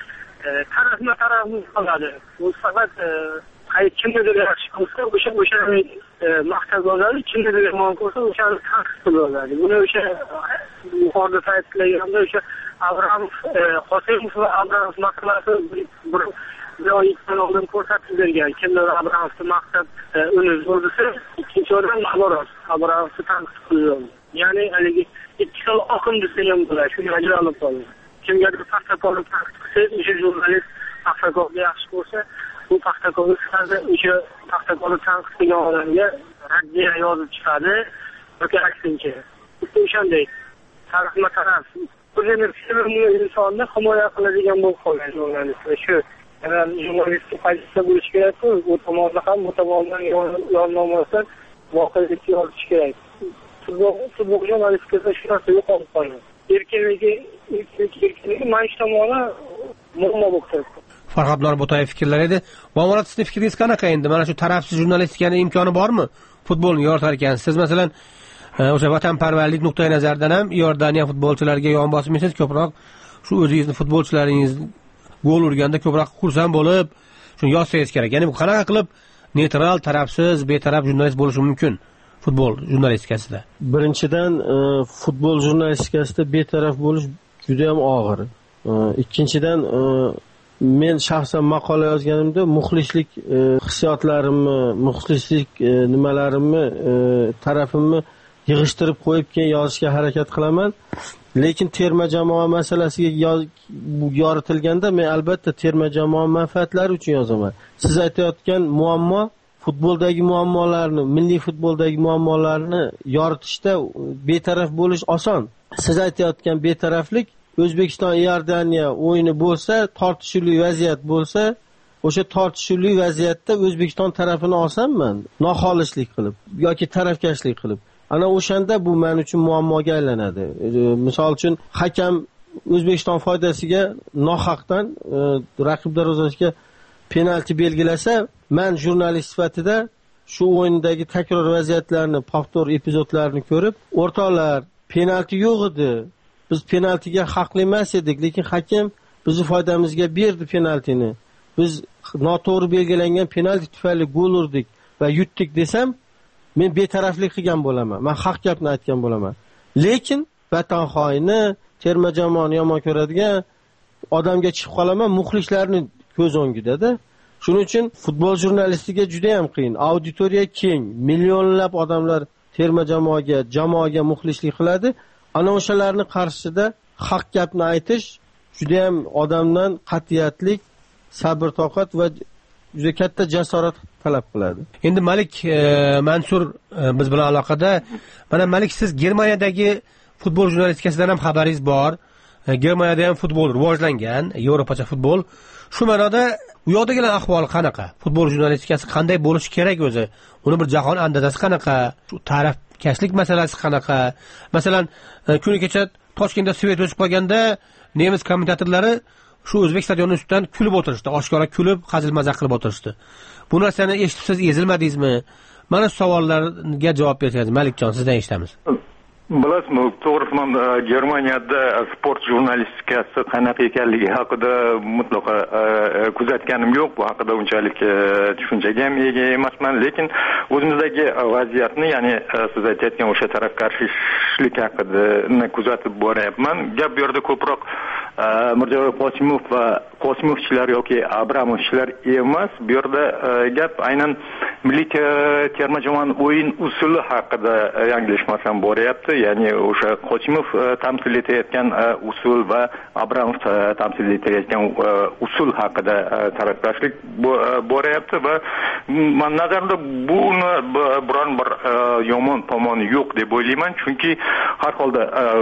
tarafma taraf qoladi. Bu faqat kimnidir yaxshi ko'rsa o'sha o'shani maqtab oladi, kimnidir yomon ko'rsa o'shani tanqid qilib oladi. Buni o'sha yuqorida ta'kidlaganda o'sha Abramov, Qosimov va Abramov masalasi bir bir oydan oldin ko'rsatib bergan. Kimdir Abramovni maqtab uni zo'rdisa, ikkinchi odam Abramov, Abramovni tanqid qiladi. Ya'ni haligi ikki xil oqim desa ham bo'ladi. Shuni ajralib qoladi. Kimgadir paxtakorlik tanqid qilsa, o'sha jurnalist paxtakorni yaxshi ko'rsa, bu paxtakorlik sifatida o'sha paxtakorni tanqid qilgan odamga raddiya yozib chiqadi yoki aksincha. O'shanday tarafma taraf o'zini sevimli insonni himoya qiladigan bo'lib qolgan jurnalistlar shu. Yani jurnalistik pozitsiya bo'lishi kerak-ku, u tomonda ham bu tomondan yo'llanmalar voqelikka yozish kerak. Futbol jurnalistikada shu narsa yo'qolib qolgan. Erkinligi, erkinligi mana shu tomoni muammo bo'lib turibdi. Farhod Norbo'tayev fikrlar edi. Muomala sizning fikringiz qanaqa endi? Mana shu tarafsiz jurnalistikaning imkoni bormi? Futbolni yoritar ekan. Siz masalan o'sha vatanparvarlik nuqtai nazaridan ham Iordaniya futbolchilariga yon bosmaysiz, ko'proq shu o'zingizni futbolchilaringiz gol urganda ko'proq xursand bo'lib, shuni yozsangiz kerak. Ya'ni bu qanaqa qilib neytral, tarafsiz, betaraf jurnalist bo'lishi mumkin futbol jurnalistikasida? Birinchidan, futbol jurnalistikasida betaraf bo'lish juda ham og'ir. Ikkinchidan, men shaxsan maqola yozganimda muxlislik hissiyotlarimni, muxlislik nimalarimni, tarafimni yig'ishtirib qo'yib keyin yozishga harakat qilaman. Lekin terma jamoa masalasiga yoritilganda men albatta terma jamoa manfaatlari uchun yozaman. Siz aytayotgan muammo futboldagi muammolarni, milliy futboldagi muammolarni yoritishda betaraf bo'lish oson. Siz aytayotgan betaraflik O'zbekiston Iordaniya o'yini bo'lsa, tortishuvli vaziyat bo'lsa, o'sha tortishuvli vaziyatda O'zbekiston tarafini olsamman, noxolislik qilib yoki tarafkashlik qilib, ana o'shanda bu men uchun muammoga aylanadi. Misol uchun hakam O'zbekiston foydasiga nohaqdan raqib darvozasiga penalti belgilasa, men jurnalist sifatida shu o'yindagi takror vaziyatlarni, povtor epizodlarni ko'rib, o'rtoqlar, penalti yo'q edi. Biz penaltiga haqli emas edik, lekin hakam bizni foydamizga berdi penaltini. Biz noto'g'ri belgilangan penalti tufayli gol urdik va yutdik desam, men betaraflik qilgan bo'laman. Men haq gapni aytgan bo'laman. Lekin vatan xoini, terma jamoani yomon ko'radigan odamga chiqib qolaman, muxlislarni ko'z o'ngida-da. Shuning uchun futbol jurnalistiga juda ham qiyin. Auditoriya keng, millionlab odamlar terma jamoaga, jamoaga muxlislik qiladi. Ana o'shalarning qarshisida haq gapni aytish juda ham odamdan qat'iyatlik, sabr, toqat va juda katta jasorat talab qiladi. Endi Malik e, Mansur e, biz bilan aloqada. Mana Malik, siz Germaniyadagi futbol jurnalistikasidan ham xabaringiz bor. E, Germaniyada ham futbol rivojlangan, Yevropacha futbol. Shu ma'noda u yoqdagilar ahvoli qanaqa? Futbol jurnalistikasi qanday bo'lishi kerak o'zi? Uni bir jahon andazasi qanaqa? Taraf kashlik masalasi qanaqa? Masalan, kuni kecha Toshkentda svet o'chib qolganda nemis kommentatorlari shu O'zbek stadioni ustidan kulib o'tirishdi, oshkora kulib, hazil-mazaq qilib o'tirishdi. Bu narsani eshitib siz ezilmadingizmi? Mana shu savollarga javob bersangiz, Malikjon, sizdan eshitamiz. Bilasizmi, to'g'risi men Germaniyada sport jurnalistikasi qanaqa ekanligi haqida mutlaqo kuzatganim yo'q. Bu haqida unchalik tushunchaga ham ega emasman, lekin o'zimizdagi vaziyatni, ya'ni siz aytayotgan o'sha tarafkashlik haqida kuzatib boryapman. Gap bu yerda ko'proq Mirjalol Qosimov va Qosimovchilar yoki Abramovchilar emas. Bu yerda gap aynan milliy terma jamoaning o'yin usuli haqida yanglishmasam boryapti. Ya'ni o'sha Qosimov tamsil etayotgan usul va Abramov tamsil etayotgan usul haqida tarafkashlik boryapti va men nazarimda buni biron bir yomon tomoni yo'q deb o'ylayman, chunki har holda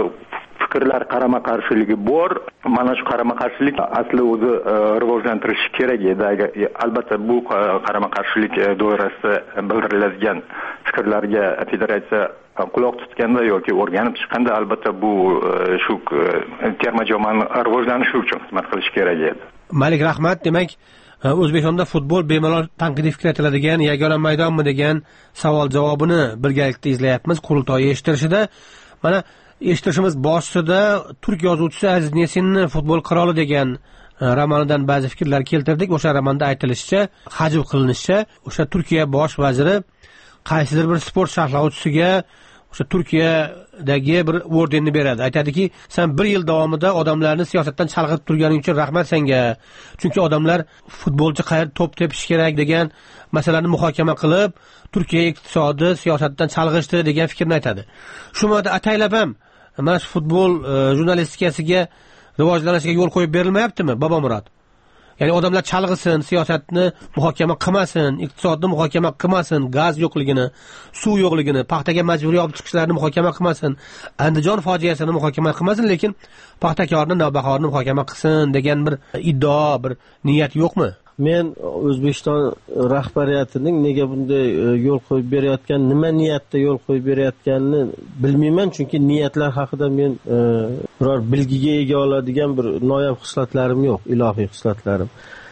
fikrlar qarama-qarshiligi bor. Mana shu qarama-qarshilik asli o'zi rivojlantirish kerak edi. Albatta bu qarama-qarshilik doirasida bildiriladigan fikrlarga federatsiya quloq tutganda yoki o'rganib chiqqanda albatta bu shu terma jamoaning rivojlanishi uchun xizmat qilish kerak edi. Malik, rahmat. Demak, O'zbekistonda futbol bemalol tanqidiy fikr aytiladigan yagona maydonmi degan savol javobini birgalikda izlayapmiz qurultoyi eshittirishida. Mana eshittirishimiz boshida turk yozuvchisi Aziz Nesinni futbol qiroli degan romanidan ba'zi fikrlar keltirdik. O'sha romanda aytilishicha, hajv qilinishicha, o'sha Turkiya bosh vaziri qaysidir bir sport sharhlovchisiga o'sha Turkiyadagi bir ordenni beradi. Aytadiki, sen bir yil davomida odamlarni siyosatdan chalg'itib turganing uchun rahmat senga. Chunki odamlar futbolchi qayerda to'p tepish kerak degan masalani muhokama qilib, Turkiya iqtisodi siyosatdan chalg'ishdi degan fikrni aytadi. Shu modda ataylab ham mana shu futbol jurnalistikasiga rivojlanishiga yo'l qo'yib berilmayaptimi, Bobomurod? Ya'ni odamlar chalg'isin, siyosatni muhokama qilmasin, iqtisodni muhokama qilmasin, gaz yo'qligini, suv yo'qligini, paxtaga majburiy olib chiqishlarni muhokama qilmasin, Andijon fojiasini muhokama qilmasin, lekin paxtakorni, navbahorni muhokama qilsin degan bir iddao, bir niyat yo'qmi? Men O'zbekiston rahbariyatining nega bunday yo'l qo'yib berayotgan, nima niyatda yo'l qo'yib berayotganini bilmayman, chunki niyatlar haqida men biror bilgiga ega oladigan bir noyob xislatlarim yo'q, ilohiy xislatlarim.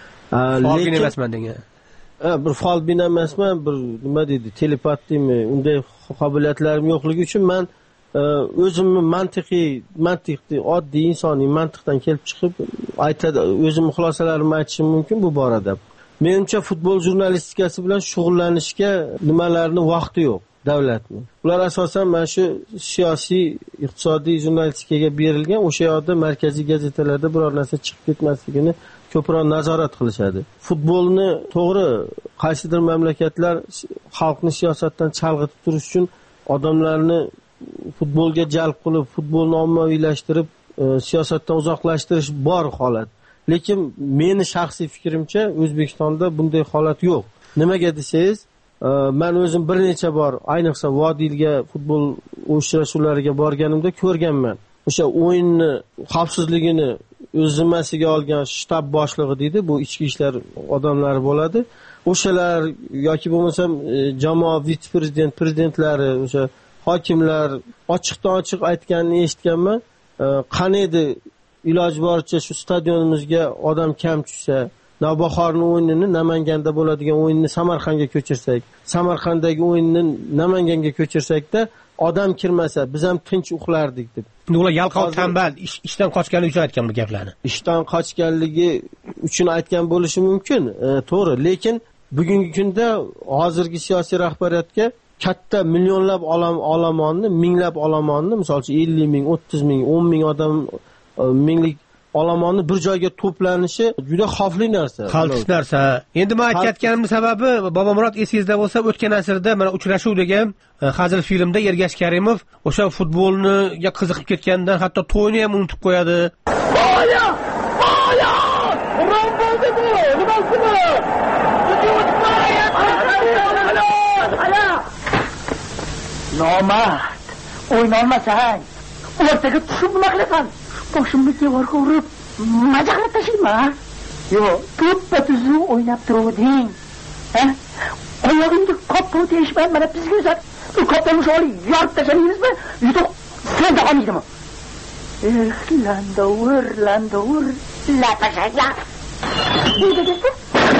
Folbin emasman degan. Bir folbin emasman, bir nima deydi, telepat deymi, unday qobiliyatlarim yo'qligi uchun men o'zimni mantiqiy, mantiqli, oddiy insoniy mantiqdan kelib chiqib aytadi, o'zim xulosalarimni aytishim mumkin bu borada. Menimcha futbol jurnalistikasi bilan shug'ullanishga nimalarning vaqti yo'q davlatning. Ular asosan mana shu siyosiy, iqtisodiy jurnalistikaga berilgan, o'sha yoqda markaziy gazetalarda biror narsa chiqib ketmasligini ko'proq nazorat qilishadi. Futbolni to'g'ri qaysidir mamlakatlar xalqni siyosatdan chalg'itib turish uchun odamlarni futbolga jalb qilib, futbolni ommaviylashtirib, e, siyosatdan uzoqlashtirish bor holat. Lekin meni shaxsiy fikrimcha O'zbekistonda bunday holat yo'q. Nimaga desangiz, e, men o'zim bir necha bor, ayniqsa Vodilga futbol uchrashuvlariga borganimda ko'rganman. O'sha o'yinni xavfsizligini o'z zimmasiga olgan shtab boshlig'i deydi, bu ichki ishlar odamlari bo'ladi. O'shalar yoki bo'lmasam e, jamoa vitse-prezident, prezidentlari, o'sha hokimlar ochiqdan ochiq aytganini eshitganman. Qani edi iloji boricha shu stadionimizga odam kam tushsa, Navbahorning o'yinini Namanganda bo'ladigan o'yinni Samarqandga ko'chirsak, Samarqanddagi o'yinni Namanganga ko'chirsakda odam kirmasa, biz ham tinch uxlardik deb. Ular yalqov tambal ishdan qochganligi uchun aytgan bu gaplarni. Ishdan qochganligi uchun aytgan bo'lishi mumkin, e, to'g'ri, lekin bugungi kunda hozirgi siyosiy rahbariyatga katta millionlab olomonni, minglab olomonni, misol uchun ellik ming, o'ttiz ming, o'n ming odam, minglik olomonni bir joyga to'planishi juda xavfli narsa. Qaltis narsa. Endi men aytganimning sababi, Bobomurod esingizda bo'lsa, o'tgan asrda mana uchrashuv degan hazil filmda Ergash Karimov o'sha futbolniga qiziqib ketgandan hatto to'yni ham unutib qo'yadi. Boya! Boya! Rambo'da bu, nimasi bu? Nomard, o'ynolmasang, o'rtaga tushib nima qilasan? Boshimni devorga urib, maza qilib tashlayman. Yo'q, to'ppa-tuzu o'ynab turuvding. Ha? Oyog'ingga qopqa tegishmay, mana bizga uzat. Bu qopdan o'shali yorib tashlaysizmi? Yutuq sen da olmaydimi? Eh, landovur, landovur, lapashaya. Nega desa?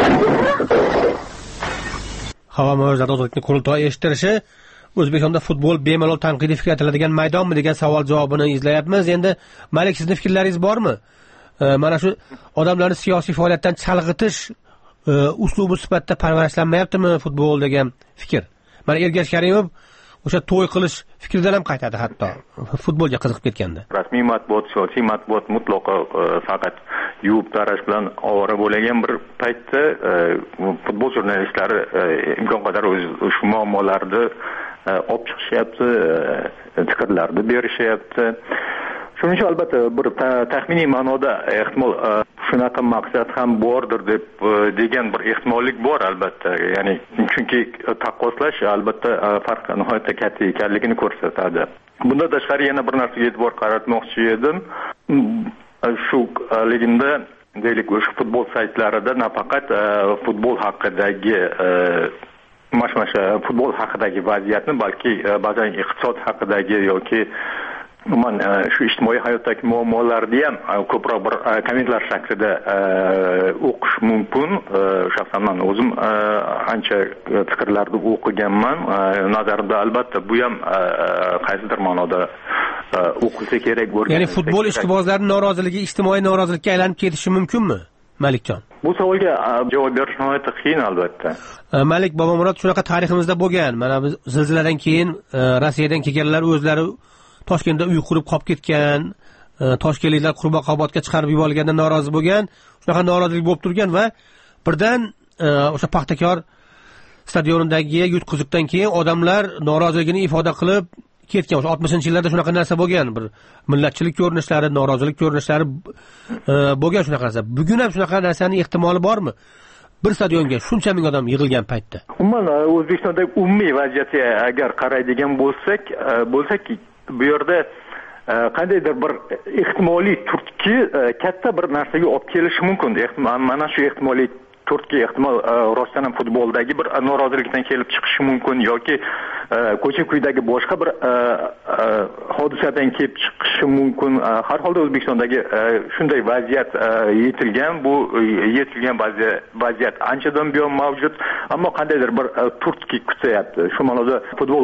Havo mavzuda o'zlikni qurultoy eshittirishi O'zbekistonda futbol bemalol tanqidiy fikr aytiladigan maydonmi degan savol javobini izlayapmiz. Endi Malik, sizning fikrlaringiz bormi? E, mana shu odamlarni siyosiy faoliyatdan chalg'itish e, uslubi sifatida parvarishlanmayaptimi futbol degan fikr. Mana Ergash Karimov o'sha to'y qilish fikridan ham qaytadi, hatto futbolga qiziqib ketganda. Rasmiy matbuot, siyosiy matbuot mutlaqo faqat yuvib tarash bilan ovora bo'lgan bir paytda futbol jurnalistlari imkon qadar o'z muammolarni olib chiqishyapti, fikrlarni berishyapti. Shuning uchun albatta bir taxminiy ma'noda ehtimol shunaqa maqsad ham bordir deb degan bir ehtimollik bor albatta. Ya'ni chunki taqqoslash albatta farq nihoyatda katta ekanligini ko'rsatadi. Bundan tashqari yana bir narsaga e'tibor qaratmoqchi edim. Shu ligimda deylik o'sha futbol saytlarida nafaqat futbol haqidagi mashmasha futbol haqidagi vaziyatni, balki ba'zan iqtisod haqidagi yoki umuman shu ijtimoiy hayotdagi muammolarni ham ko'proq bir kommentlar shaklida o'qish mumkin. Shaxsan men o'zim ancha fikrlarni o'qiganman. Nazarimda albatta bu ham qaysidir ma'noda o'qilsa kerak, o'rganilsa ya'ni futbol kerak. ishqibozlarining noroziligi ijtimoiy norozilikka aylanib ketishi mumkinmi, Malikjon? Bu savolga javob berish nihoyatda qiyin albatta. Malik Bobomurod, shunaqa tariximizda bo'lgan. Mana biz zilziladan keyin Rossiyadan kelganlar o'zlari Toshkentda uy qurib qolib ketgan, toshkentliklar Qurbaqobodga chiqarib yuborilganda norozi bo'lgan. Shunaqa norozilik bo'lib turgan va birdan o'sha Paxtakor stadionidagi yutqizibdan keyin odamlar noroziligini ifoda qilib ketgan. O'sha oltmishinchi yillarda shunaqa narsa bo'lgan, bir millatchilik ko'rinishlari, norozilik ko'rinishlari bo'lgan shunaqa narsa. Bugun ham shunaqa narsaning ehtimoli bormi? Bir stadionga shuncha ming odam yig'ilgan paytda. Umuman O'zbekistondagi umumiy vaziyatga agar qaraydigan bo'lsak, bo'lsak bu yerda qandaydir bir ehtimoliy turtki katta bir narsaga olib kelishi mumkin. Mana shu ehtimoliy turtki ehtimol rostdan ham futboldagi bir norozilikdan kelib chiqishi mumkin yoki ko'cha-ko'ydagi boshqa bir hodisadan kelib chiqishi mumkin. Har holda O'zbekistondagi shunday vaziyat yetilgan, bu yetilgan vaziyat anchadan buyon mavjud, ammo qandaydir bir turtki kutyapti. Shu ma'noda futbol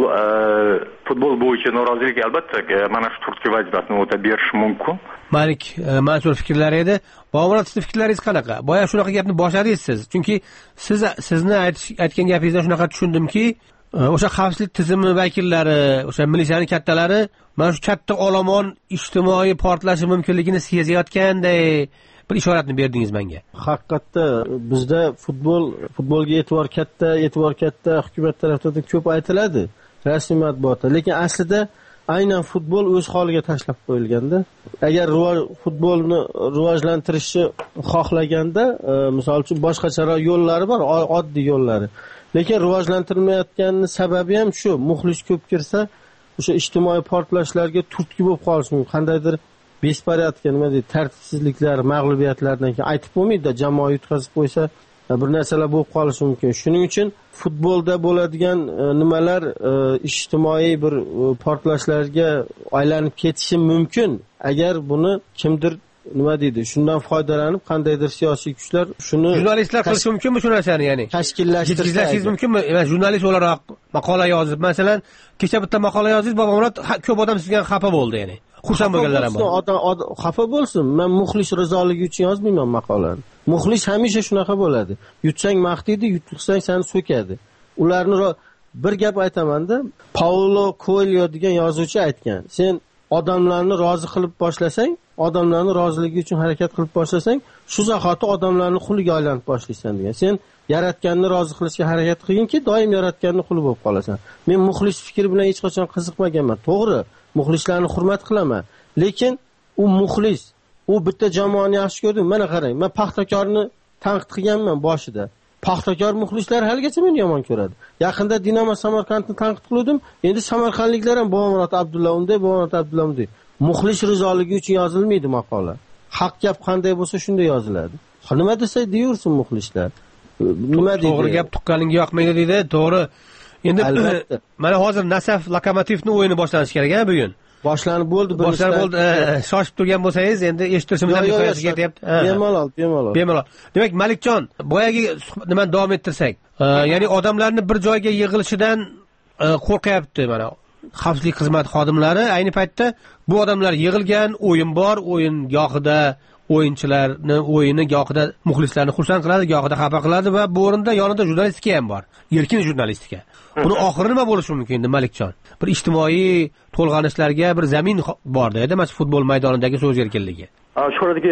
futbol bo'yicha norozilik albatta mana shu turtki vazifasini o'tab berishi mumkin. Malik mas'ul fikrlar edi. Bobomurod, siz fikrlaringiz qanaqa? Boya shunaqa gapni boshladingiz siz. Chunki siz sizni aytgan gapingizdan shunaqa tushundimki, o'sha xavfsizlik tizimi vakillari, o'sha militsiyaning kattalari mana shu katta olomon ijtimoiy portlashi mumkinligini sezayotganday bir ishoratni berdingiz menga. Haqiqatda bizda futbol futbolga e'tibor katta, e'tibor katta hukumat tomonidan ko'p aytiladi rasmiy matbuotda, lekin aslida aynan futbol o'z holiga tashlab qo'yilganda, agar futbolni rivojlantirishni xohlaganda, misol uchun boshqacharoq yo'llari bor, oddiy yo'llari. Lekin rivojlantirmayotganning sababi ham shu, muxlis ko'p kirsa, o'sha ijtimoiy portlashlarga turtki bo'lib qolishi mumkin. Qandaydir bespariyatga, nima deydi, tartibsizliklar, mag'lubiyatlardan keyin aytib bo'lmaydi, jamoa yutqazib qo'ysa, bir narsalar bo'lib qolishi mumkin. Shuning uchun futbolda bo'ladigan nimalar ijtimoiy bir portlashlarga aylanib ketishi mumkin. Agar buni kimdir nima deydi, shundan foydalanib qandaydir siyosiy kuchlar shuni jurnalistlar qilishi mumkinmi shu narsani, ya'ni tashkillashtirish mumkinmi? Emas, jurnalist o'laroq maqola yozib, masalan, kecha bitta maqola yozdingiz, Bobomurod, ko'p odam sizga xafa bo'ldi, ya'ni xursand bo'lganlar ham bor. Odam xafa bo'lsin, men muxlis rizoligi uchun yozmayman maqolani. Muxlis hamisha shunaqa bo'ladi. Yutsang maqtaydi, yutqizsang seni so'kadi. Ularni bir gap aytaman-da, Paulo Coelho degan yozuvchi aytgan. Sen odamlarni rozi qilib boshlasang, odamlarni roziligi uchun harakat qilib boshlasang, shu zahoti odamlarni quliga aylanib boshlaysan degan. Sen yaratganni rozi qilishga harakat qilginki, doim yaratganni quli bo'lib qolasan. Men muxlis fikri bilan hech qachon qiziqmaganman. To'g'ri, muxlislarni hurmat qilaman, lekin u muxlis, u bitta jamoani yaxshi ko'rdim. Mana qarang, men Paxtakorni tanqid qilganman boshida. Paxtakor muxlislar haligacha meni yomon ko'radi. Yaqinda Dinamo Samarqandni tanqid qildim. Endi samarqandliklar ham Bobomurod Abdulla unday, Bobomurod Abdulla unday. Muxlis rizoligi uchun yozilmaydi maqola. Haq gap qanday bo'lsa shunday yoziladi. Nima desa deyursin muxlislar. Nima deydi? To'g'ri gap tuqqaningga yoqmaydi deydi. To'g'ri. Endi mana hozir Nasaf Lokomotivning o'yini boshlanishi kerak-a bugun. Boshlanib bo'ldi, boshlanib bo'ldi. Shoshib turgan bo'lsangiz, endi eshittirishimiz ham ketyapti. Bemalol, bemalol. Bemalol. Demak, Malikjon, boyagi nimani davom ettirsak, ya'ni odamlarni bir joyga yig'ilishidan qo'rqyapti mana xavfsizlik xizmati xodimlari. Ayni paytda bu odamlar yig'ilgan, o'yin bor, o'yin gohida o'yinchilarni o'yini gohida muxlislarni xursand qiladi, gohida xafa qiladi va bu o'rinda yonida jurnalistika ham bor. Erkin jurnalistika. Buni oxiri nima bo'lishi mumkin endi, Malikjon? Bir ijtimoiy to'lg'anishlarga bir zamin borda edi, mana futbol maydonidagi so'z erkinligi. Shu o'rniga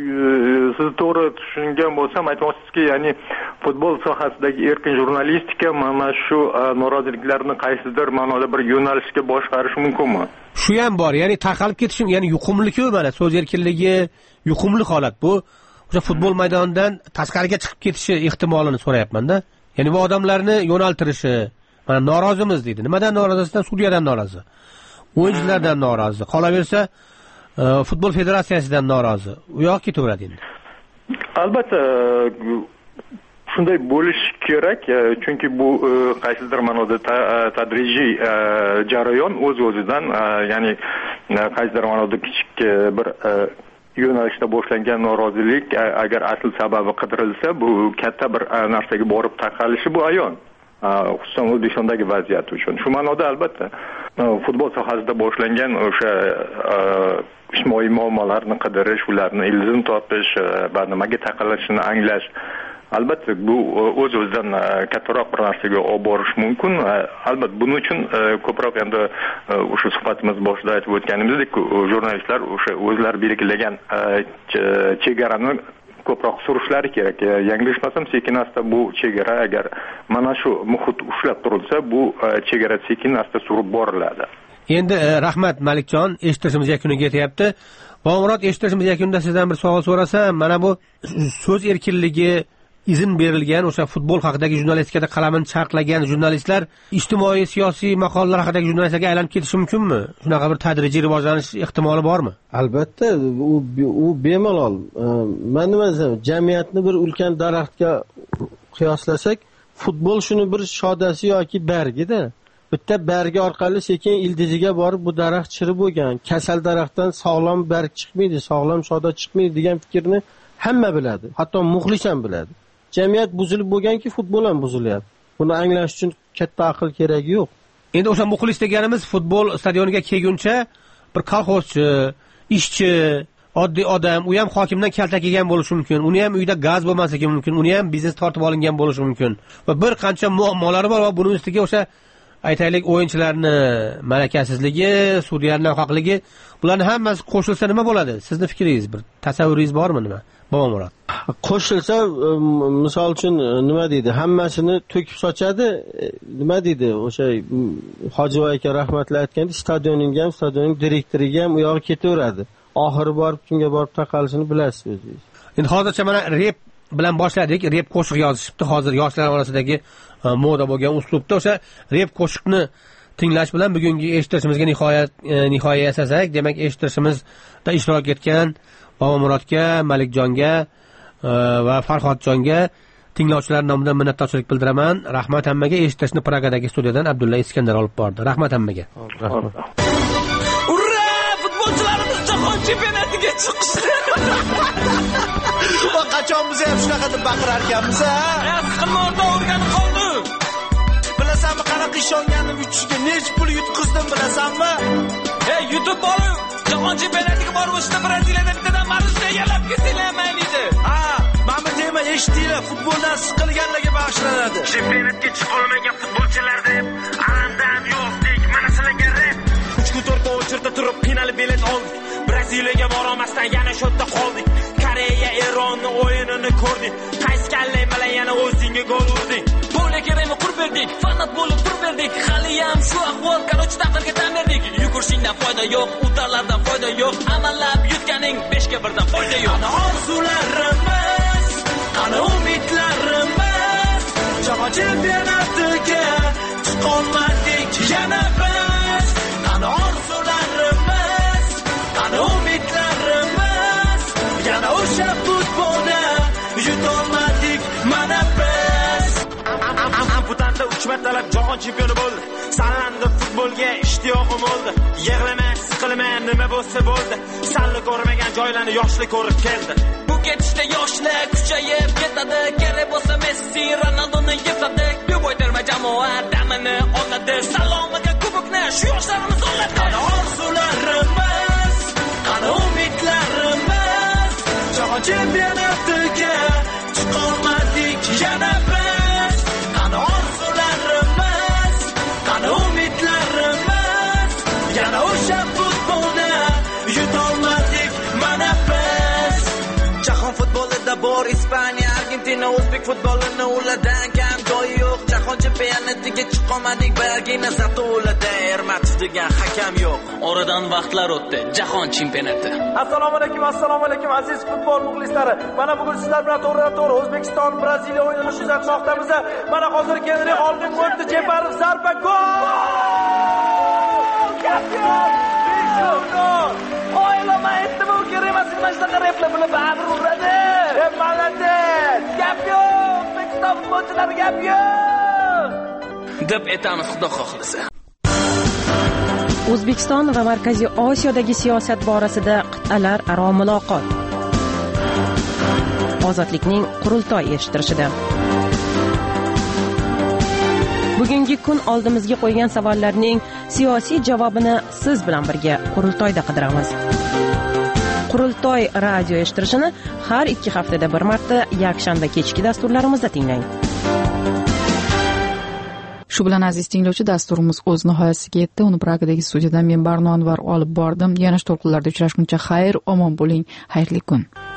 siz to'g'ri tushungan bo'lsam, aytmoqchizki, ya'ni futbol sohasidagi erkin jurnalistika mana shu noroziliklarni qaysidir ma'noda bir yo'nalishga boshqarishi mumkinmi? Shu ham bor, ya'ni tarqalib ketishi, ya'ni yuqumli-ku, mana so'z erkinligi yuqumli holat bu. O'sha futbol maydonidan tashqariga chiqib ketishi ehtimolini so'rayapman-da. Ya'ni bu odamlarni yo'naltirishi, mana norozimiz deydi. Nimadan norozisidan? Sudyadan norozi. O'yinchilardan norozi. Qolaversa, futbol federatsiyasidan norozi. U yoq ketaveradi endi. Albatta shunday bo'lishi kerak, chunki bu qaysidir ma'noda tadrijiy jarayon o'z-o'zidan, ya'ni qaysidir ma'noda kichik bir yo'nalishda boshlangan norozilik agar asl sababi qidirilsa, bu katta bir narsaga borib taqalishi bu ayon. Xususan O'zbekistondagi vaziyat uchun. Shu ma'noda albatta futbol sohasida boshlangan o'sha ijtimoiy muammolarni qidirish, ularni ildizni topish va nimaga taqalishini anglash, albatta bu o'z o'zidan kattaroq bir narsaga olib borish mumkin. Albatta buning uchun ko'proq endi o'sha suhbatimiz boshida aytib o'tganimizdek, jurnalistlar o'sha o'zlari belgilagan chegarani ko'proq surishlari kerak. Yanglishmasam, sekin asta bu chegara agar mana shu muhit ushlab turilsa, bu chegara sekin asta surib boriladi. Endi rahmat Malikjon, eshitishimiz yakuniga yetyapti. Bobomurod, eshitishimiz yakunida sizdan bir savol so'rasam, mana bu so'z erkinligi izn berilgan o'sha futbol haqidagi jurnalistikada qalamini charxlagan jurnalistlar ijtimoiy siyosiy maqolalar haqidagi jurnalistlarga aylanib ketishi mumkinmi? Shunaqa bir tadrijiy rivojlanish ehtimoli bormi? Albatta, u u bemalol. Men nima desam, jamiyatni bir ulkan daraxtga qiyoslasak, futbol shuni bir shodasi yoki bargida. Bitta bargi orqali sekin ildiziga borib bu daraxt chirib bo'lgan. Kasal daraxtdan sog'lom barg chiqmaydi, sog'lom shoda chiqmaydi degan fikrni hamma biladi. Hatto muxlis ham biladi. Jamiyat buzilib bo'lganki, futbol ham buzilyapti. Buni anglash uchun katta aql keragi yo'q. Endi o'sha muxlis deganimiz futbol stadioniga kelguncha bir kolxozchi, ishchi, oddiy odam, u ham hokimdan kaltak yegan bo'lishi mumkin. Uni ham uyda gaz bo'lmasligi mumkin. Uni ham biznes tortib olingan bo'lishi mumkin. Va bir qancha muammolari bor va buning ustiga o'sha aytaylik o'yinchilarni malakasizligi, sudyalarning haqligi, bularning hammasi qo'shilsa nima bo'ladi? Sizning fikringiz, bir tasavvuringiz bormi nima? Bobomurod. Qo'shilsa, misol uchun nima deydi? Hammasini to'kib sochadi. Nima deydi? O'sha Hojiboy aka rahmatli aytgandek, stadionning ham, stadionning direktoriga ham u yog'i ketaveradi. Oxiri borib kimga borib taqalishini bilasiz o'zingiz. Endi hozircha mana rep bilan boshladik. Rep qo'shiq yozishibdi. Hozir yoshlar orasidagi moda bo'lgan uslubda o'sha rep qo'shiqni tinglash bilan bugungi eshitishimizga nihoyat nihoya yasasak, demak eshitishimizda ishtirok etgan Bobomurodga, Malikjonga va Farhodjonga tinglovchilar nomidan minnatdorchilik bildiraman. Rahmat hammaga. Eshitishni Pragadagi studiyadan Abdulla Iskandar olib bordi. Rahmat hammaga. Rahmat. Ura! Futbolchilarimiz jahon chempionatiga chiqishdi. Va qachon biz ham shunaqa deb baqirar ekanmiz, ha? Siqilma o'rta o'rganib qoldi. Bilasanmi, qanaqa ishonganim uchishga nech pul yutqizdim bilasanmi? Ey, yutib borib, jahon chempionatiga borib o'shda Braziliyada bittadan Marusiya egallab ketsanglar mayli. Ha, mana tema eshitinglar, futboldan siqilganlarga bag'ishlanadi. Chempionatga chiqa olmagan futbolchilar deb alamdan yo'qdik, mana sizlarga rep. uch kun to'rt kun o'chirda turib final bilet oldik. Braziliyaga bora olmasdan yana shu yerda qoldik. Koreya Eronni o'yinini ko'rdik. Qaysi kallang bilan yana o'zingga gol urding. Bo'la kerakmi qurib berdik, fanat bo'lib turib berdik. Hali ham shu ahvol, qarochi taqdirga tan berdik. Yugurishingdan foyda yo'q, utarlardan foyda yo'q. Amallab yutganing beshga birdan foyda yo'q. Ana orzularimiz, ana umidlarimiz, jahon chempionatiga chiqolmadik yana biz. Ana orzularimiz, ana umidlarimiz, yana o'sha futbolda yutolmadik mana biz. Amputanda uch martalab jahon chempioni bo'ldi. Sallandi futbolga ishtiyoqim bo'ldi. Yig'lama, siqilma, nima bo'lsa bo'ldi. Salli ko'rmagan joylarni yoshlik ko'rib keldi. Bu ketishda yoshlar kuchayib ketadi. Kerak bo'lsa Messi, Ronaldoni yetadi. Yo'q terma jamoa damini oladi. Salomiga kubokni shu yoshlarimiz oladi. Ana orzularimiz, ana umidlarimiz, jahon chempionatiga chiqolmadik yana biz. Ana orzularimiz, ana umidlarimiz, yana o'sha futbolda yutolmadik mana biz. Jahon futbolida bor Ispaniya, Argentina, o'zbek futbolini ulardan kam joyi yo'q. Jahon chempionatiga chiqolmadik, balgina Satulada Ermatov degan hakam yo'q. Oradan vaqtlar o'tdi, jahon chempionati. Assalomu alaykum, assalomu alaykum aziz futbol muxlislari. Mana bugun sizlar bilan to'g'ridan-to'g'ri O'zbekiston Braziliya o'yinini kuzatmoqdamiz. Mana hozir Kenri oldin o'tdi, Jeparov zarba gol! Kampion! Gol! O'ylama aytdim, u kerak emas, mana shunaqa replar bilan baribir uradi. E, malades! Kampion! O'zbekiston futbolchilari kampion! deb aytamiz xudo xohlasa. O'zbekiston va Markaziy Osiyodagi siyosat borasida qit'alar aro muloqot. Ozodlikning qurultoy eshittirishida. bugungi kun oldimizga qo'ygan savollarning siyosiy javobini siz bilan birga qurultoyda qidiramiz. Qurultoy radio eshittirishini har ikki haftada bir marta yakshanba kechki dasturlarimizda tinglang. Shu bilan aziz tinglovchi, dasturimiz o'z nihoyasiga yetdi. Uni Pragadagi studiyadan men Barno Anvar olib bordim. Yana to'lqinlarda uchrashguncha xayr, omon bo'ling, xayrli kun.